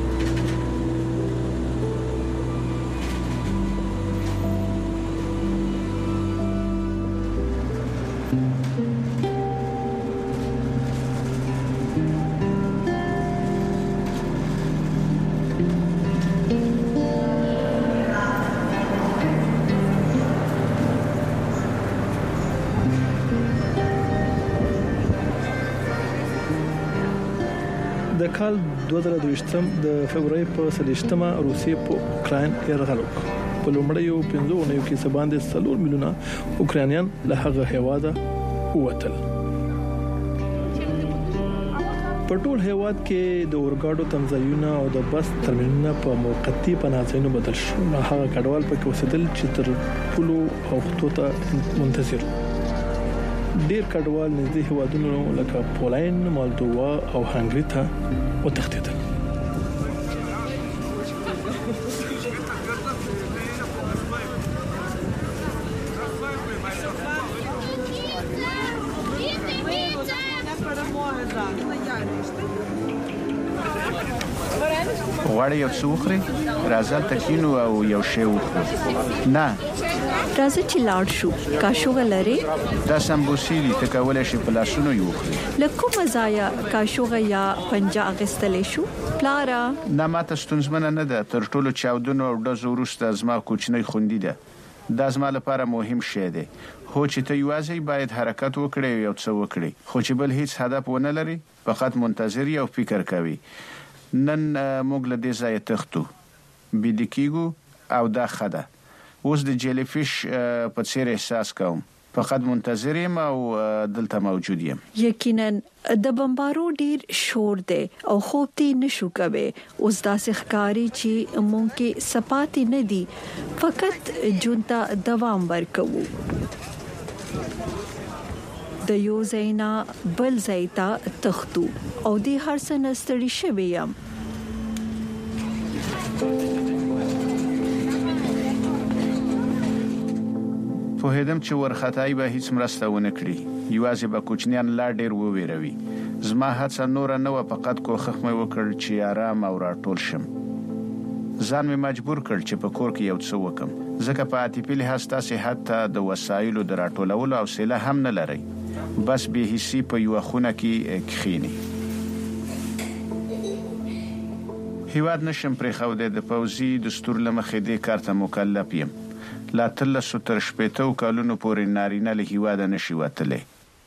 د کال دوه زره دوه د فبراير په سلیشتمه روسیې په اوکراین یرغل وکړ. په لومړیو پنځو اونیو کې سباندې څلور میلیونه اوکرانیان له هغه هیواده ووتل. په ټول هیواد کې د اورګاډو تمځایونه او د بس ترمینلونه په موقتی پناهځایونو بدل شو. هغه کډوال په کې اوسېدل چې تر ټولو وختو ته منتظر ډیر کډوال نږدې هیوادونو لکه پولند، مالدووا او هنګري ته وتښتېدل. غواړي یو څه وخوري؟ راځه تکینو او یو شی وخورو. نه راځه چې لاړ شو. کاشوغه لري؟ دا سمبوسي دي، ته کولای شي په لاسونو یې وخوري. له کومه ځایه کاشوغه یا پنجه اغستلې شو؟ پلاره نه ماته ستونزمنه نه ده. تر ټولو چاودنو او ډزو وروسته زما کوچنی خوندي ده. دا زما لپاره مهم شی دی. هو چې ته یوازې باید حرکت وکړې او څه وکړې، خو چې بل هیڅ هدف ونه لري، فقط منتظر او فکر کوي. نن موږ له دې ځایه تښتو، بيد کېږو او دا خده. اوس د جیلی فیش په څیر احساس کوم، فقط منتظر یم او دلته موجود یم. یقینا د بمبارو ډیر شور دی او خوب تی نشو کوي. اوس داسې ښکاری چې مونږ کې سپاتې نه دي، فقط جونتا دوام ورکوو. د یو زینا بل زیتا تختو او د هر څه نستړي شوی یم. په هدم چې ورختای به هیڅ مرسته ونه کړي یوازې به کوچنیان لا ډیر وویروي. زما هڅه نور نه و فقط کوښښ مې وکړ چې آرام او راټول شم. ځان مې مجبور کړ چې په کور کې یو څه وکم ځکه په عاطفي لحاظ تاسو حتی د وسایلو د راټولولو حوصله هم نه لرئ. بس به هیڅ په یو خونه کې کښینی. هیواد نشم پرې خو د پوزي دستور لمخې د کارته مکلف یم. لا تل ستر شپېتو کالونو پورې نارینه له هیواد نشي وتلی.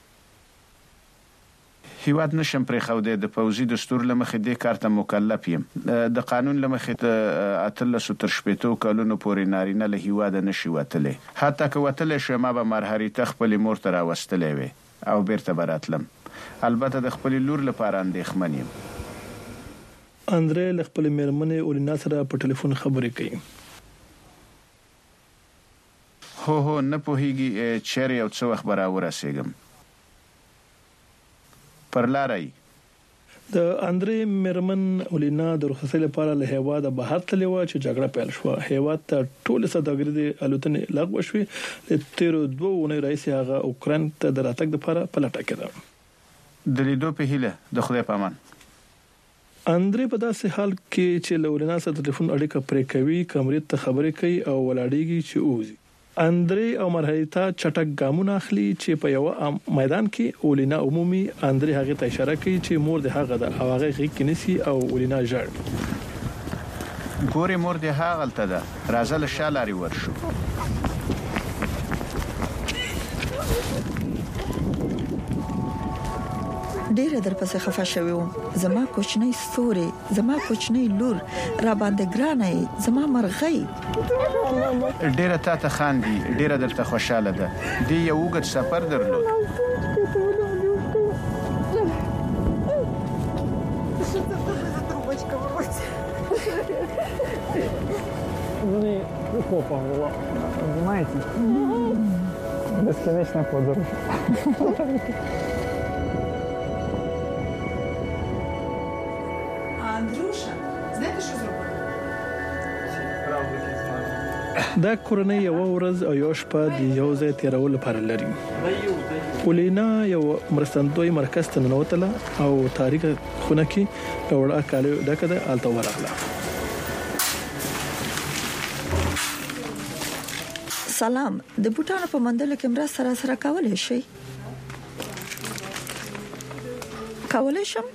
هیواد نشم پرې خو د پوزي دستور لمخې د کارته مکلف یم. د قانون لمخې د اتل ستر شپېتو کالونو پورې نارینه له هیواد نشي وتلی. حتی که وتلی شو ما به مرهري تخپل مور ته راوستلې وي او بیرته براتلم. البته د خپل لور لپاره اندېښمن یم. اندرې خپل مېرمنې اولینا سره په ټلیفون خبرې کوي. هو هو نه پوهیږي چیرې او څو خبره ورسېږم. پر لارای د اندرې مېرمن اولینا د رخصتۍ لپاره له هیواده بهر تللی و چې جګړه پیل شو. هیواد ته ټول سوداګري د الوتنې لغوه شوې. د تیرو دوه اونۍ رئیس هغه اوکران ته د راتګ لپاره پلټه کړه. د لیدو په هیله د خدای په امان. اندرې په داسې حال کې چې لولینا سره ټلیفون اړیکه پرې کوي کمرې ته خبرې کوي او ولاړیږي چې اوزي. اندرې او مرهریتا چټک ګامونه اخلي چې په یو میدان کې اولینا عمومي اندرې هغه ته اشاره کوي چې مور د هغه د او هغه غږ کینسی او اولینا ژړ. ګوري مور د هغه تل ده راځه له شالاري ورشو. ډیره در پسې خفه شوی وم. زما کوچنی ستوري زما کوچنی لور را باندې ګرانه زما مرغۍ. ډیره تاسو خاندي ډیره درته خوشاله ده. دی یو وګت سفر درلود. Ну, копа была, понимаете? Бесконечная подорож. دا کورنۍ یو ورځ او یو شپه د یو ځای تیرول لپاره لري. اولینا یو مرستندوی مرکز ته ننوتله او تاریخ خونه کې وړه کالو دغه د الته ورغله. سلام د بوټانو په مندل کې مرسته سره سره کولای شي کولای شم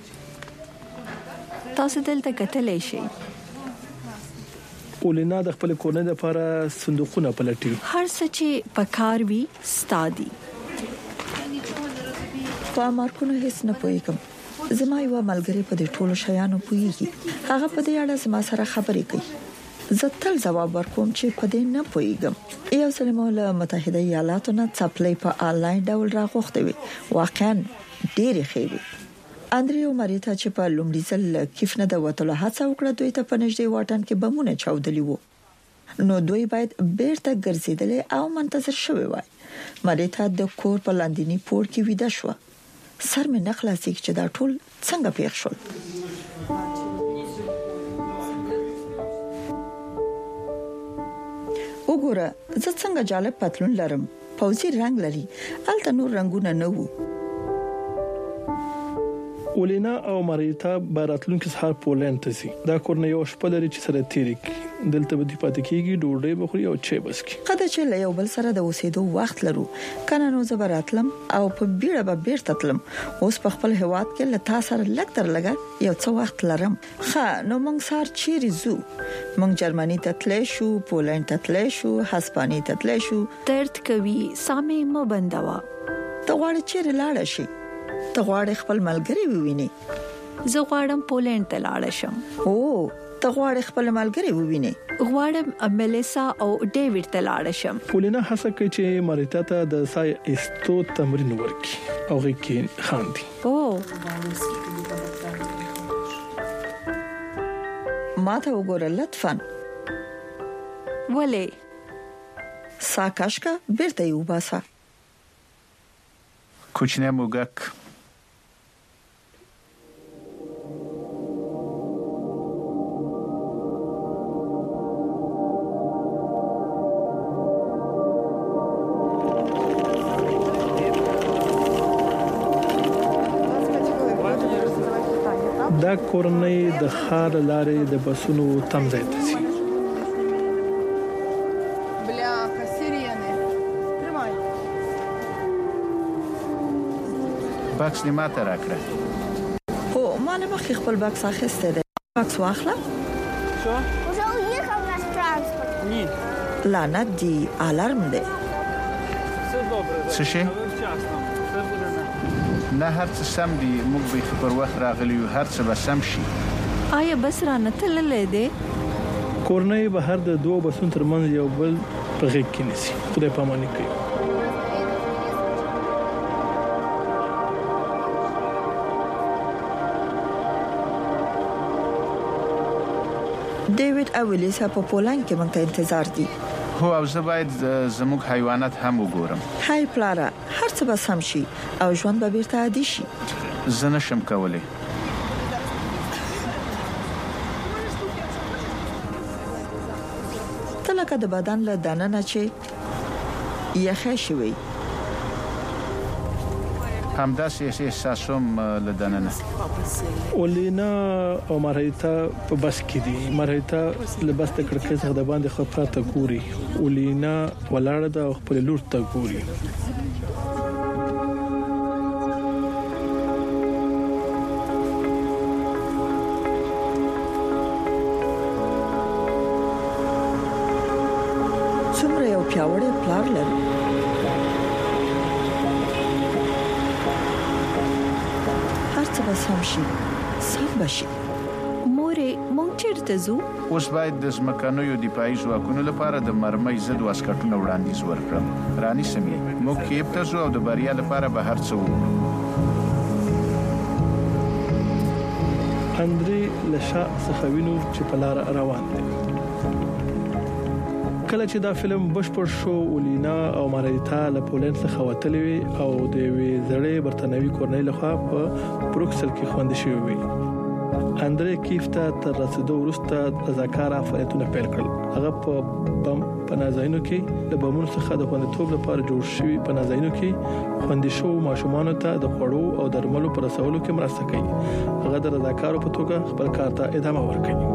تاسو دلته کتلی شئ. اولینا د خپل کورنۍ لپاره صندوقونه پلټي. هر څه چې پکار وي ستادي. په مارکونو هیڅ نه پوهیږم. زما یو ملګری په دې ټولو شیانو پوهیږي. هغه په دې اړه زما سره خبرې کوي. زه تل جواب ورکوم چې په دې نه پوهیږم. یو سلمو له متحده ایالاتو نه څپلې په آنلاین ډول راغوښته وي. واقعا ډېر ښه وي. اندریو مریتا چې په لومړي ځل کیف نه د وټلو هڅه وکړه دوی ته په نږدې واټن کې بمونه چاودلي وو. نو دوی باید بیرته ګرځیدل او منتظر شوي وای. مریتا د کور په لاندینی پور کې ویده شو. سر مې نه خلاصېږي چې دا ټول څنګه پیښ شول. وګوره زه څنګه جالب پتلون لرم. پوزي رنگ لري. الته نور رنگونه نه وو. اولینا او مریتا باراتلونکو سهار پولند ته ځي. دا کورنۍ یو شپه لري چې سره تیری کی. دلته به دی پاتې کیږي ډوډۍ بخوري او چای بسکي. قد چې له یو بل سره د اوسېدو وخت لرو. کنه نو زبراتلم او په بیړه به بیرته تلم. اوس په خپل هواد کې له تاسو سره لګ تر لګا یو څه وخت لرم. ښه نو موږ سار چیرې زو. موږ جرمني ته تللی شو، پولند ته تللی شو، هسپاني ته تللی شو. درد کوي سامي مو بندوا. ته غواړې چیرې لاړ شي؟ ته غواړې خپل ملګری ووینې؟ زه غواړم پولند ته لاړ شم. او ته غواړې خپل ملګری ووینې؟ غواړم ملیسا او ډیوډ ته لاړ شم. پولینا هڅه کوي چې مریتا ته د سای استو تمرین ورکړي او کې خاندي. او ما ته وګوره لطفاً. ولې؟ ساکاشکا بیرته یو باسا. کوچنی موږک دا کورنۍ د خار لارې د بسونو تمځای ته ځي. بلا کسریانه ترمای باکس دې ماته راکړه. هو ما نه مخکې خپل باکس اخیسته دی. باکس واخله. شو؟ Hoezo hier gaan we naar transport? Nee. لعنت دی الارم دی. څه شي؟ نه هر څه سم دي، موږ به پر وخت راغلی یو، هر څه به سم شي. آیا بس را نه تللې ده؟ کورنۍ به هر د دوه بسونو ترمنځ یو بل په غېږ کې نسی. خدای پاماني کوي. ډیوډ اولیسا په پولند کې مونږ ته انتظار دي. هو او زه باید زموږ حیوانات هم وګورم. هاي پلارا هر څه به سم شي او ژوند به بیرته عادي شي. زه نشم کولای. تلکه د بدن له دننه چې یخه شوی همداسې احساسوم له دننه. اولینا او مارایتا په بس کې دي. مارایتا له بس د کړکۍ څخه د باندې خطا ته ګوري. اولینا ولاړه ده او خپل لور ته ګوري. څومره یو پیاوړی پلار لري. سم شي سم بشي. مورې مونږ چیرته ځو؟ اوس باید د ځمکنیو دفاعي ځواکونو لپاره د مرمۍ ضد واسکټونو وړاندیز ورکړم. رانی سمې موږ کیپ ته ځو او د بریا لپاره به هر څه وکړو. اندري لشا څخه وینو چې په لار روان دي. کله چې دا فلم بشپړ شو اولینا او مارایتا له پولند څخه وتلې او د وی زړې برتنوي کورنۍ لخوا په بروکسل کې خوندې شوې وي. اندري کیف ته تر رسیدو وروسته رضاکار فعالیتونه پیل کړل. هغه په بم پناځاینو کې د بمونو څخه د خوندیتوب لپاره جوړ شوی پناځاینو کې خوندې شو ماشومان ته د خوړو او درملو پر رسولو کې مرسته کوي. هغه د رضاکارو په توګه خپل کار ته ادامه ورکوي.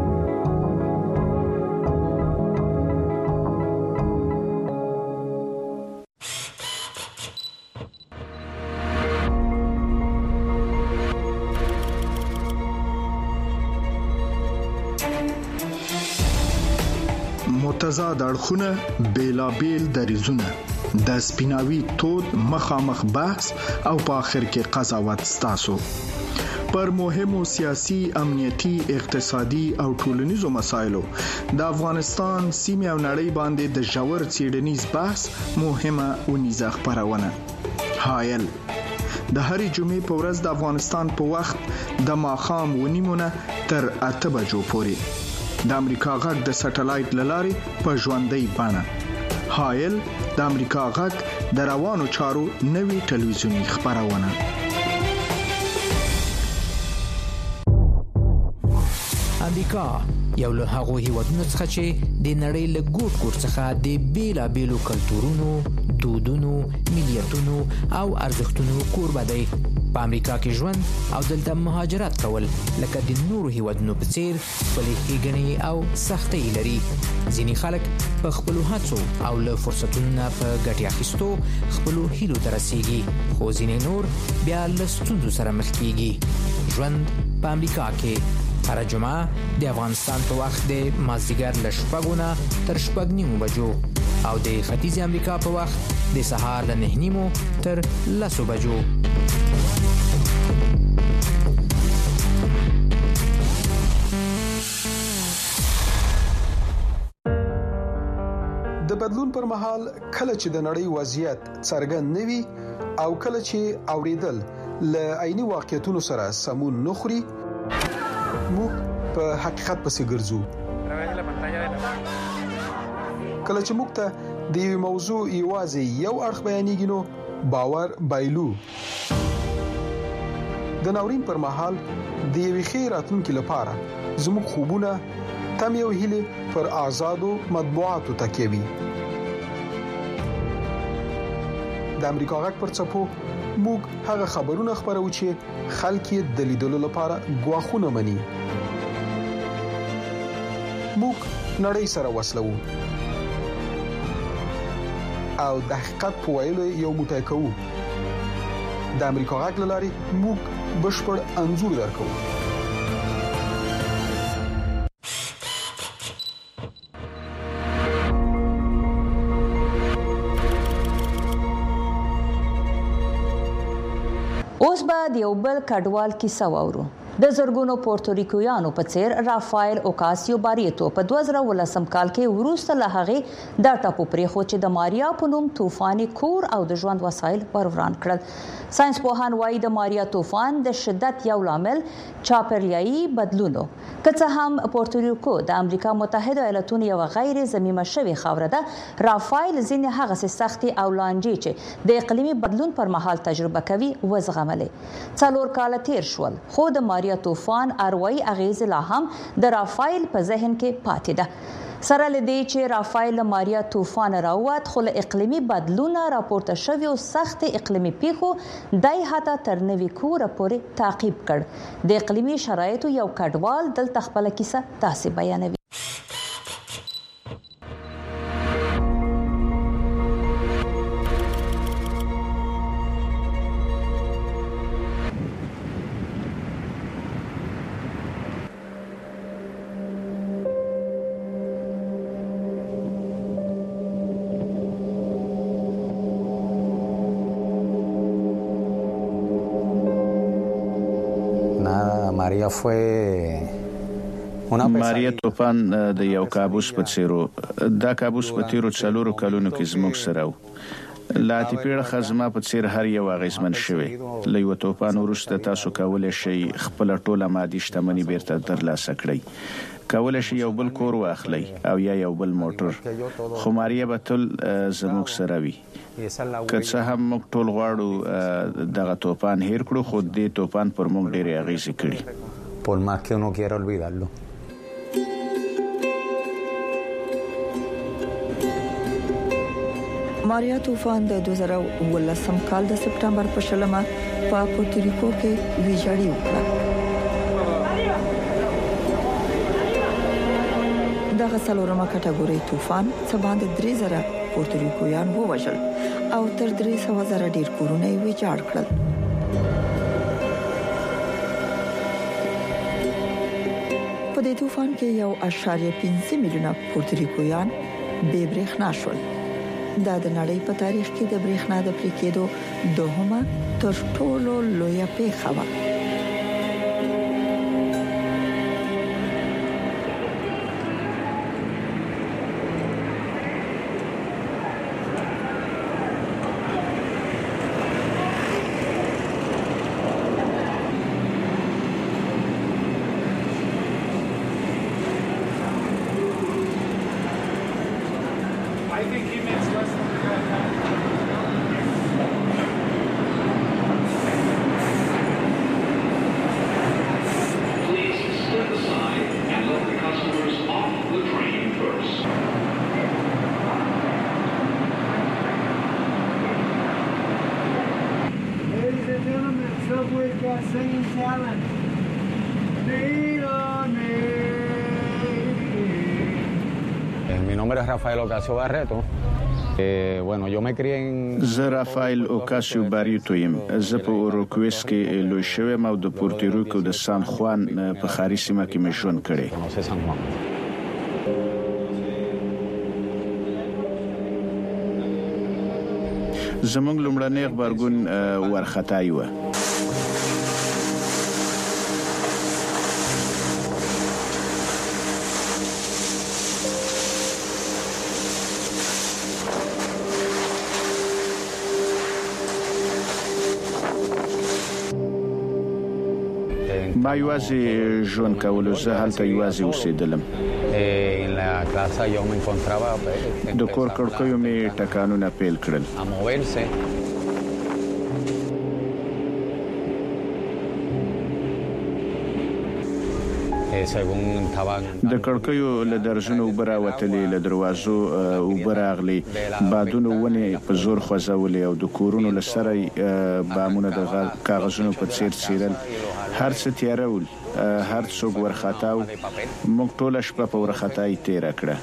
متضاد اړخونه بیلابیل دریزونه د سپیناوي تود مخامخ بحث او په اخر کې قضاوت ستاسو پر مهمو سیاسي، امنیتي، اقتصادي او ټولنیزو مسایلو د افغانستان سیمه او نړۍ باندې د ژور څېړنیز بحث مهمه ونیزه خبرونه. حایل د هرې جمعې په ورځ د افغانستان په وخت د ماښام ونیمونه تر اته بجو پورې د امریکا غږ د سټلایټ للارې په ژوندۍ بڼه. حایل د امریکا غږ د روانو چارو نوي ټلویزیونی خبرونه. امریکا یو له هغو هیوادونو څخه چې د نړۍ له ګوټ ګوټ څخه د بیلابیلو کلتورونو، دودونو، ملیتونو او ارزښتونو کوربه دی. په امریکا کې ژوند او دلته مهاجرت کول لکه د نورو هیوادونو په څیر خپلې ښېګڼې او سختۍ لري. ځینې خلک په خپلو هڅو او له فرصتونو نه په ګټې اخیستو خپلو هیلو ته رسیږي، خو ځینې نور بیا له ستونزو سره مخ کیږي. ژوند په امریکا کې هر جمعه د افغانستان په وخت د مازدیګر له شپږو نه تر شپږ نیمو بجو او د ختیځ امریکا په وخت د سهار له نه نیمو تر لسو بجو. د بدلون پر مهال کله چې د نړۍ وضعیت څرګند نوي او کله چې اوریدل ل عیني واقعیتونو سره سمون نخري، موږ په حقیقت پسې ګرځو. کله چې موږ ته د موضوع ایوازي یو اړخ بیانېږي نو باور بایلو د ناورین پر مهال د یوې خیر راتلونکي لپاره زموږ خوبونه تم یو هیله پر آزادو مطبوعاتو تکیوي. د امریکا غږ پر څپو موږ هغه خبرونه خبرو چې خلک یې د لیدلو لپاره غواخونه مني. موږ نړۍ سره وسلو او د حقیقت په ویلو یو موټی کوو. د امریکا غږ لاري موږ بشپړ انزور درکو. اوس به د یو بل کډوال کیسه واورو. د زرګونو پورتوریکویانو په څیر رافایل اوکاسیو باریتو په دوه زره ولسم کال کې وروسته له هغه د ټاپو پریخو چې د ماریا په نوم طوفاني کور او د ژوند وسایل وروران کړل. ساينس پوهان وايي د ماریا طوفان د شدت یو لامل چاپیریالي بدلونو. که څه هم پورتوریکو د امریکا متحده ایالاتونو یو غیر زمینه شوی خاوره ده، رافایل ځینې هغه سختي او لانجې چې د اقلیمي بدلون پر مهال تجربه کوي وزغملې. څلور کال تیر شول خو د ماریا طوفان اروي اغیز لا هم د رافایل په ذهن کې پاتې ده. سره لدی چې رافایل ماریا طوفان راووت خو له اقلیمي بدلونه راپورته شوی او سخت اقلیمي پیښو دای هاته تر نوي کوره پورې تعقیب کړ. د اقلیمي شرایطو یو کډوال دلته خپل کیسه تاسو بیانوي. ماریا طوفان د یو کابوس په څیرو دا کابوس په تیرو څلورو کلونو کې زموږ سره و. لا تیپیړه خزمه په څیر هر یو غیزمن شوی. لې و طوفان ورسته تاسو کولای شئ خپل ټوله مادي شتمنۍ بیرته ترلاسه کړئ. کولای شئ یو بل کور واخلئ او یا یو بل موټر. خو ماریا به تل زموږ سره وي. که څه هم موږ ټول غواړو دغه طوفان هیر کړو خو دې طوفان پر موږ ډېرې اغیزې کړې. por más que uno quiera olvidarlo. ماریا طوفان د دوه زره ولسم کال د سپټمبر په شلمه په پورتوریکو کې ویجاړي وکړه. دغه څلورمه کټګوري طوفان څه باندې درې زره پورتوریکویان ووژل او تر درې سوه زره ډیر کورونه یې ویجاړ کړل. په دې طوفان کې یو اشاریه پنځه میلیونه پورتوریکویان بې برېښنا شول. دا د نړۍ په تاریخ کې د برېښنا د پرې کېدو دوهمه تر ټولو لویه پیښه وه. Mi nombre es Rafael Ocasio Barreto. Eh, bueno, yo me crié en زه رافایل اوکاسیو باریتو یم. زه په اوروکویس کې لوی شوم او د پورتوریکو د سان خوان په خاري سیمه کې مې ژوند کړی. زموږ لومړنی خبرګون ورختای و. ما یوازې ژوند کولو، زه هلته یوازې اوسېدلم. د کور کړکیو مې ټکانونه پیل کړل. د کړکیو له درزونو وبراوتلې له دروازو وبراغلي بادونو ونی په زور خوځولې او د کورونو لسره بامونه د کاغذونو په څیر څیرل هر څه تیارول هر څوک ورخاتاو موږ ټول شپه په ورخاتای تیر کړه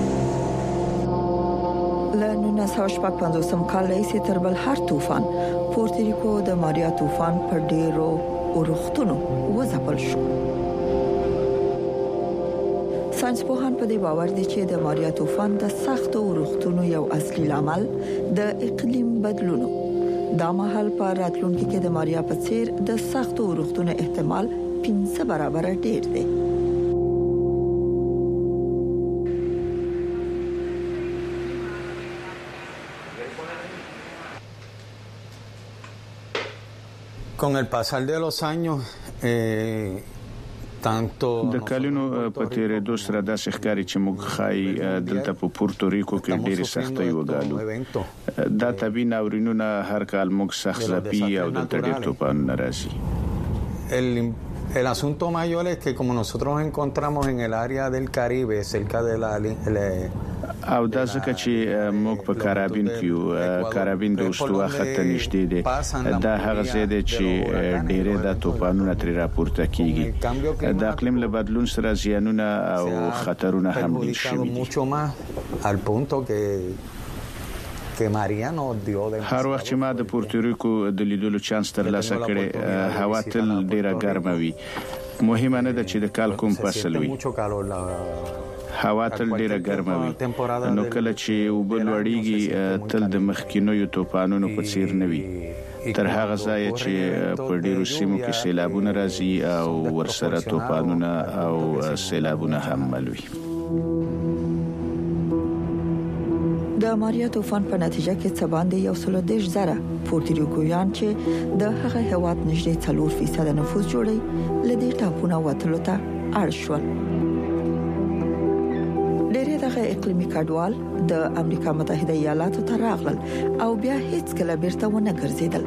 له نولس سوه شپږ پنځوسم کال راهیسې تر بل هر طوفان پورتریکو د ماریا طوفان په ډیرو ورختونو وځپل شو. ساينسپوهان په دې باور دي چې د ماریا طوفان د سختو ورختونو یو اصلي عامل د اقلیم بدلون دا مهال په راتلونکي کې د ماریا په څیر د سختو ورختونو احتمال پنځه برابر ډیر دی. Con el pasar de los años eh د کلونو په تیرېدو سره د ښکاری چې موږ خای دلته په پورتوریکو کې ډېری سختۍ وګالو دا طبي ناورینونه هر کال موږ سخت زپی او د ډېر توپان ناراضي. El asunto mayor es que como nosotros nos encontramos en el área del Caribe cerca de la او دا ځکه چې موږ په کارابین کې یو کارابین د استوا خط نشته دي دا هغه ځای دی چې ډېرې د توپانونو تر راپورته کیږي د اقلیم له بدلون سره زیانونه او خطرونه هم دي شوي هر وخت چې ما د پورتریکو د لیدلو چانس ترلاسه کړي هوا تل ډیره ګرمه وي مهمه نه ده چې د کال کوم فصل وي هوا تل ډیره ګرمه وي نو کله چې وبل وړيږي تل د مخکینو طوفانونو په څیر نه وي تر هغه ځای چې په ډیرو سیمو کې سیلابونه راځي او ورسره طوفانونه او سیلابونه هم ملوي. د ماریا طوفان په نتیجه کې څه باندې یو سل دیش زره پورتریکویان چې د هغه هواد نږدې څلور فیصد نفوس جوړي لدې ټاپونه وتلو ته اړ شول. ډېری دغه اقلیمي کډوال د امریکا متحده ایالاتو ته راغلل او بیا هیڅ کله بیرته ونه ګرځیدل.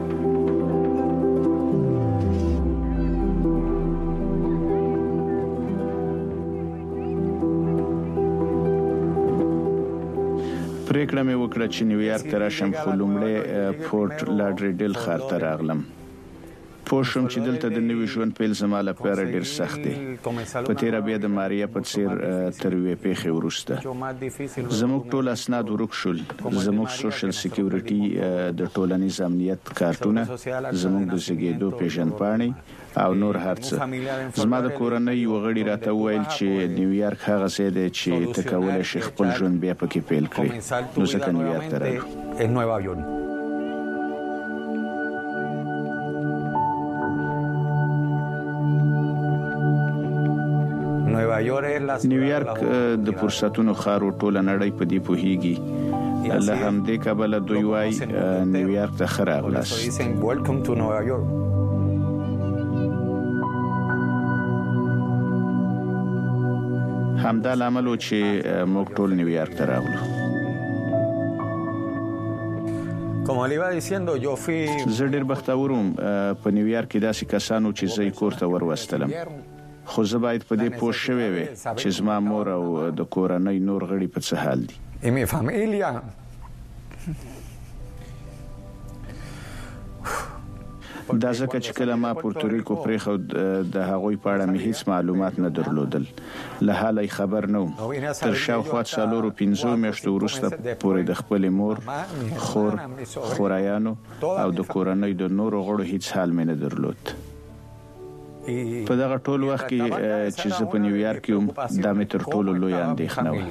پریکړه مې وکړه چې نیویارک ته راشم خو لومړی فورټ لاډریډل ښار ته راغلم. پوښوم چې دلته د نوي ژوند پیل زما لپاره ډیر سخت دی. په تیر بیا د ماریا په څیر تر وی پیښې ورسته زموږ ټول اسناد ورک شول. زموږ سوشل سکیورټي د ټولنیز امنیت کارتونه زموږ د زګیدو پیژنپاڼې او نور هرڅه. زما د کورنۍ وغړي راته ویل چې نیویارک هغه ځای دی چې تکول شي خپل ژوند بیا پکې پیل کړي. نو ځکه نیویارک ته راغلم. نیویارک د فرصتونو خارو ټوله نړۍ په دې پوهیږي. له همدې کبله دوی وايي نیویارک ته خراغلاس. همدا لامل و چې موږ ټول نیویارک ته راغلو. زه ډېر بختوروم په نیویارک کې داسې کسانو چې زه یې کور ته وروستلم. خو زه باید په دې پوه شوې وې چې زما مور او د کورنۍ نور غړي په څه حال دي. دا ځکه چې کله ما پورتریکو پرېخو د هغوی په اړه مې هیڅ معلومات نه درلودل. له حاله خبر نه وم. تر شاوخوا څلورو پنځو میاشتو وروسته پورې د خپل مور، خور، خورایانو او د کورنۍ د نورو غړو هیڅ حال مې نه درلود. په دغه ټول وخت کې چې زه په نیویارک کې وم دا مې تر ټولو لوی اندېښنه وه.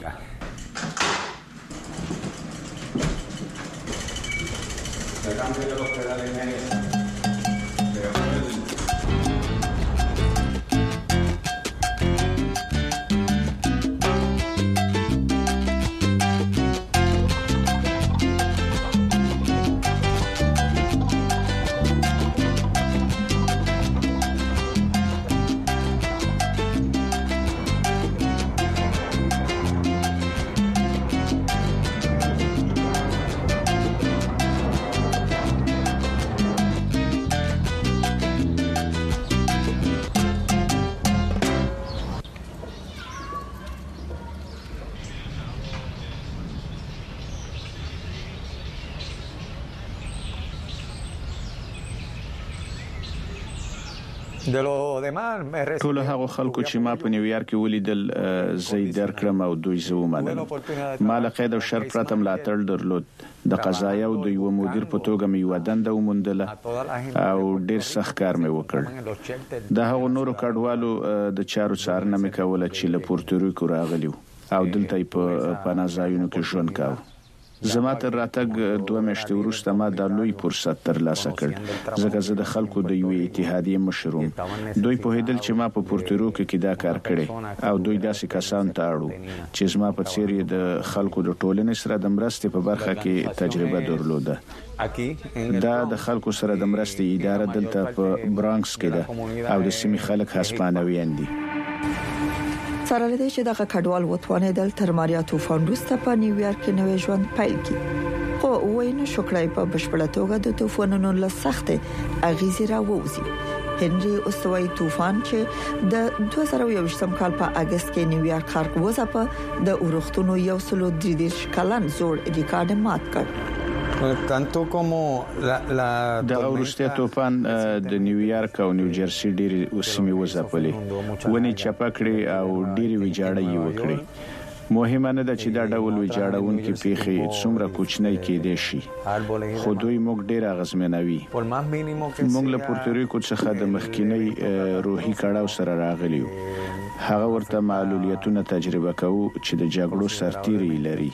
ټول هغه خلکو چې ما په نیویارک کې ولیدل زی درکړم او دوی زو منل ما له قید او شرط پرته ملاتړ درلود د قضایا او د یو مدیر په توګه مې ودانده ومندله او ډیر سخت کار مې وکړ د هغو نورو کډوالو د چارو څارنه مې کوله چې له پورتوریکو راغلیو او دلته په پناهځایونو کې ژوند کاوه زما تر راتګ دوه میاشتې وروسته ما د لوی فرصت ترلاسه کړ ځکه زه د خلکو د یو اتحادیه مشروم دوی په هیدل چې ما په پورتوریکو کې دا کار کړی او دوی داسې کسان ته اړو چې زما په څیر د خلکو د ټولنې سره د مرستې په برخه کې تجربه درلوده دا د خلکو سره د مرستې اداره دلته په برانکس کې ده او د سیمې خلک هسپانویان دي سره لدې چې دغه کډوال وتوانېدل تر ماریا طوفان وروسته په نیویارک کې نوې ژوند پیل کړي خو وینه شکرای په بشپړه توګه د طوفانونو له سختې اغیزې راووزي هنري اوستوي طوفان چې د دوه زره یوویشتم کال په اگست کې نیویارک ښار وځپه د اورښتونو یو سلو درې دېرش کلن زوړ ریکارډ مات کړ tanto como la la د اورشته طوفان د نیویارک او نیوجرسي ډېری اوسمي وځپلې ونی چپکړې او ډېری ویجاړې یې وکړې مهمه نه ده چې دا ډول ویجاړون کې پیخي څومره کوچنۍ کې دي شي خو دوی موږ ډېر اغزمنوي موږ له پورتوریکو څخه د مخکینی روحي کړهو سره راغلیو هغه ورته معلولیتونه تجربه کوو چې د جګړو سرتیري لري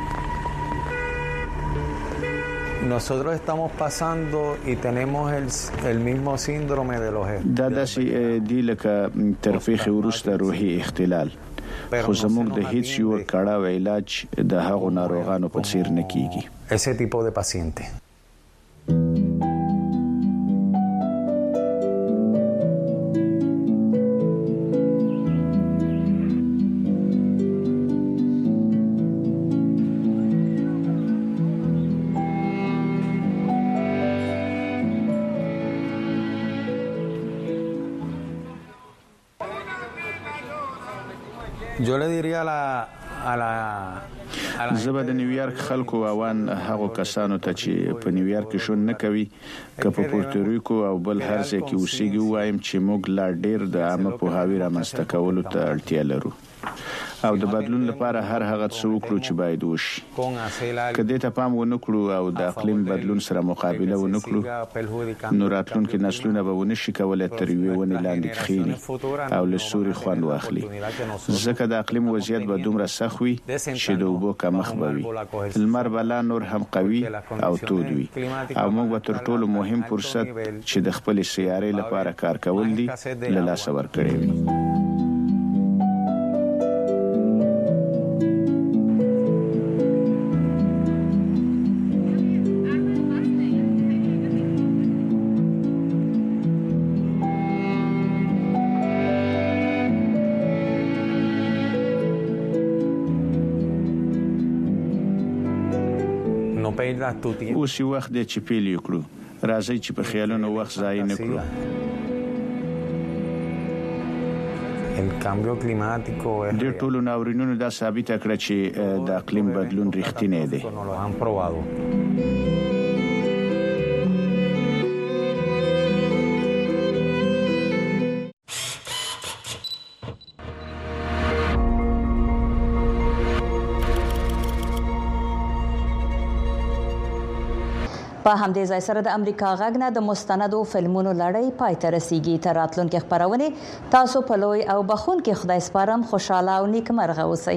Nosotros estamos pasando y tenemos el, el mismo síndrome de los دا داسې دی لکه ترفیخ ورسته روحي اختلال خو زموږ د هیڅ یو کړه علاج د هغو ناروغانو په څیر نه کیږي ese tipo de paciente Yo le diría a la a la زبر د نیویارک خلکو اوان هغه کسانو ته چې په نیویارک کې شون نه کوي که په پورتوریکو او بل هر ځای کې اوسېږي وایم چې موږ لا ډیر د عامه پوهاوی رامنځته کولو ته اړتیا لرو او د بدلون لپاره هر هغه څه وکړو چې باید وشي کله ته پام ونکړو او د اقلیم بدلون سره مقابله ونکړو نو راتلونکي نسلونه به ونشي کولای تر یوې ونې لاندې کښیني او له سوري خوند واخلي ځکه د اقلیم وضعیت به دومره سخت وي چې د اوبو کمښت به وي لمر به نور هم قوي او تود وي او موږ به تر ټولو مهم فرصت چې د خپل سیارې لپاره کار کول دي له لاسه ورکړي وي اوس یو وخت دی چې پیل وکړو راځي چې په خیالونو وخت ضایع نه کړو el cambio climático د ټولو ناورینونو دا ثابت کړ چې د اقلیم بدلون رښتینی دی په همدې ځای سره د امریکا غږ نه د مستندو فلمونو لړۍ پای ته رسیدي تر راتلونکي خبرونه تاسو په لوی او بخونکي خدای سپارم خوشاله او نیکمرغه اوسئ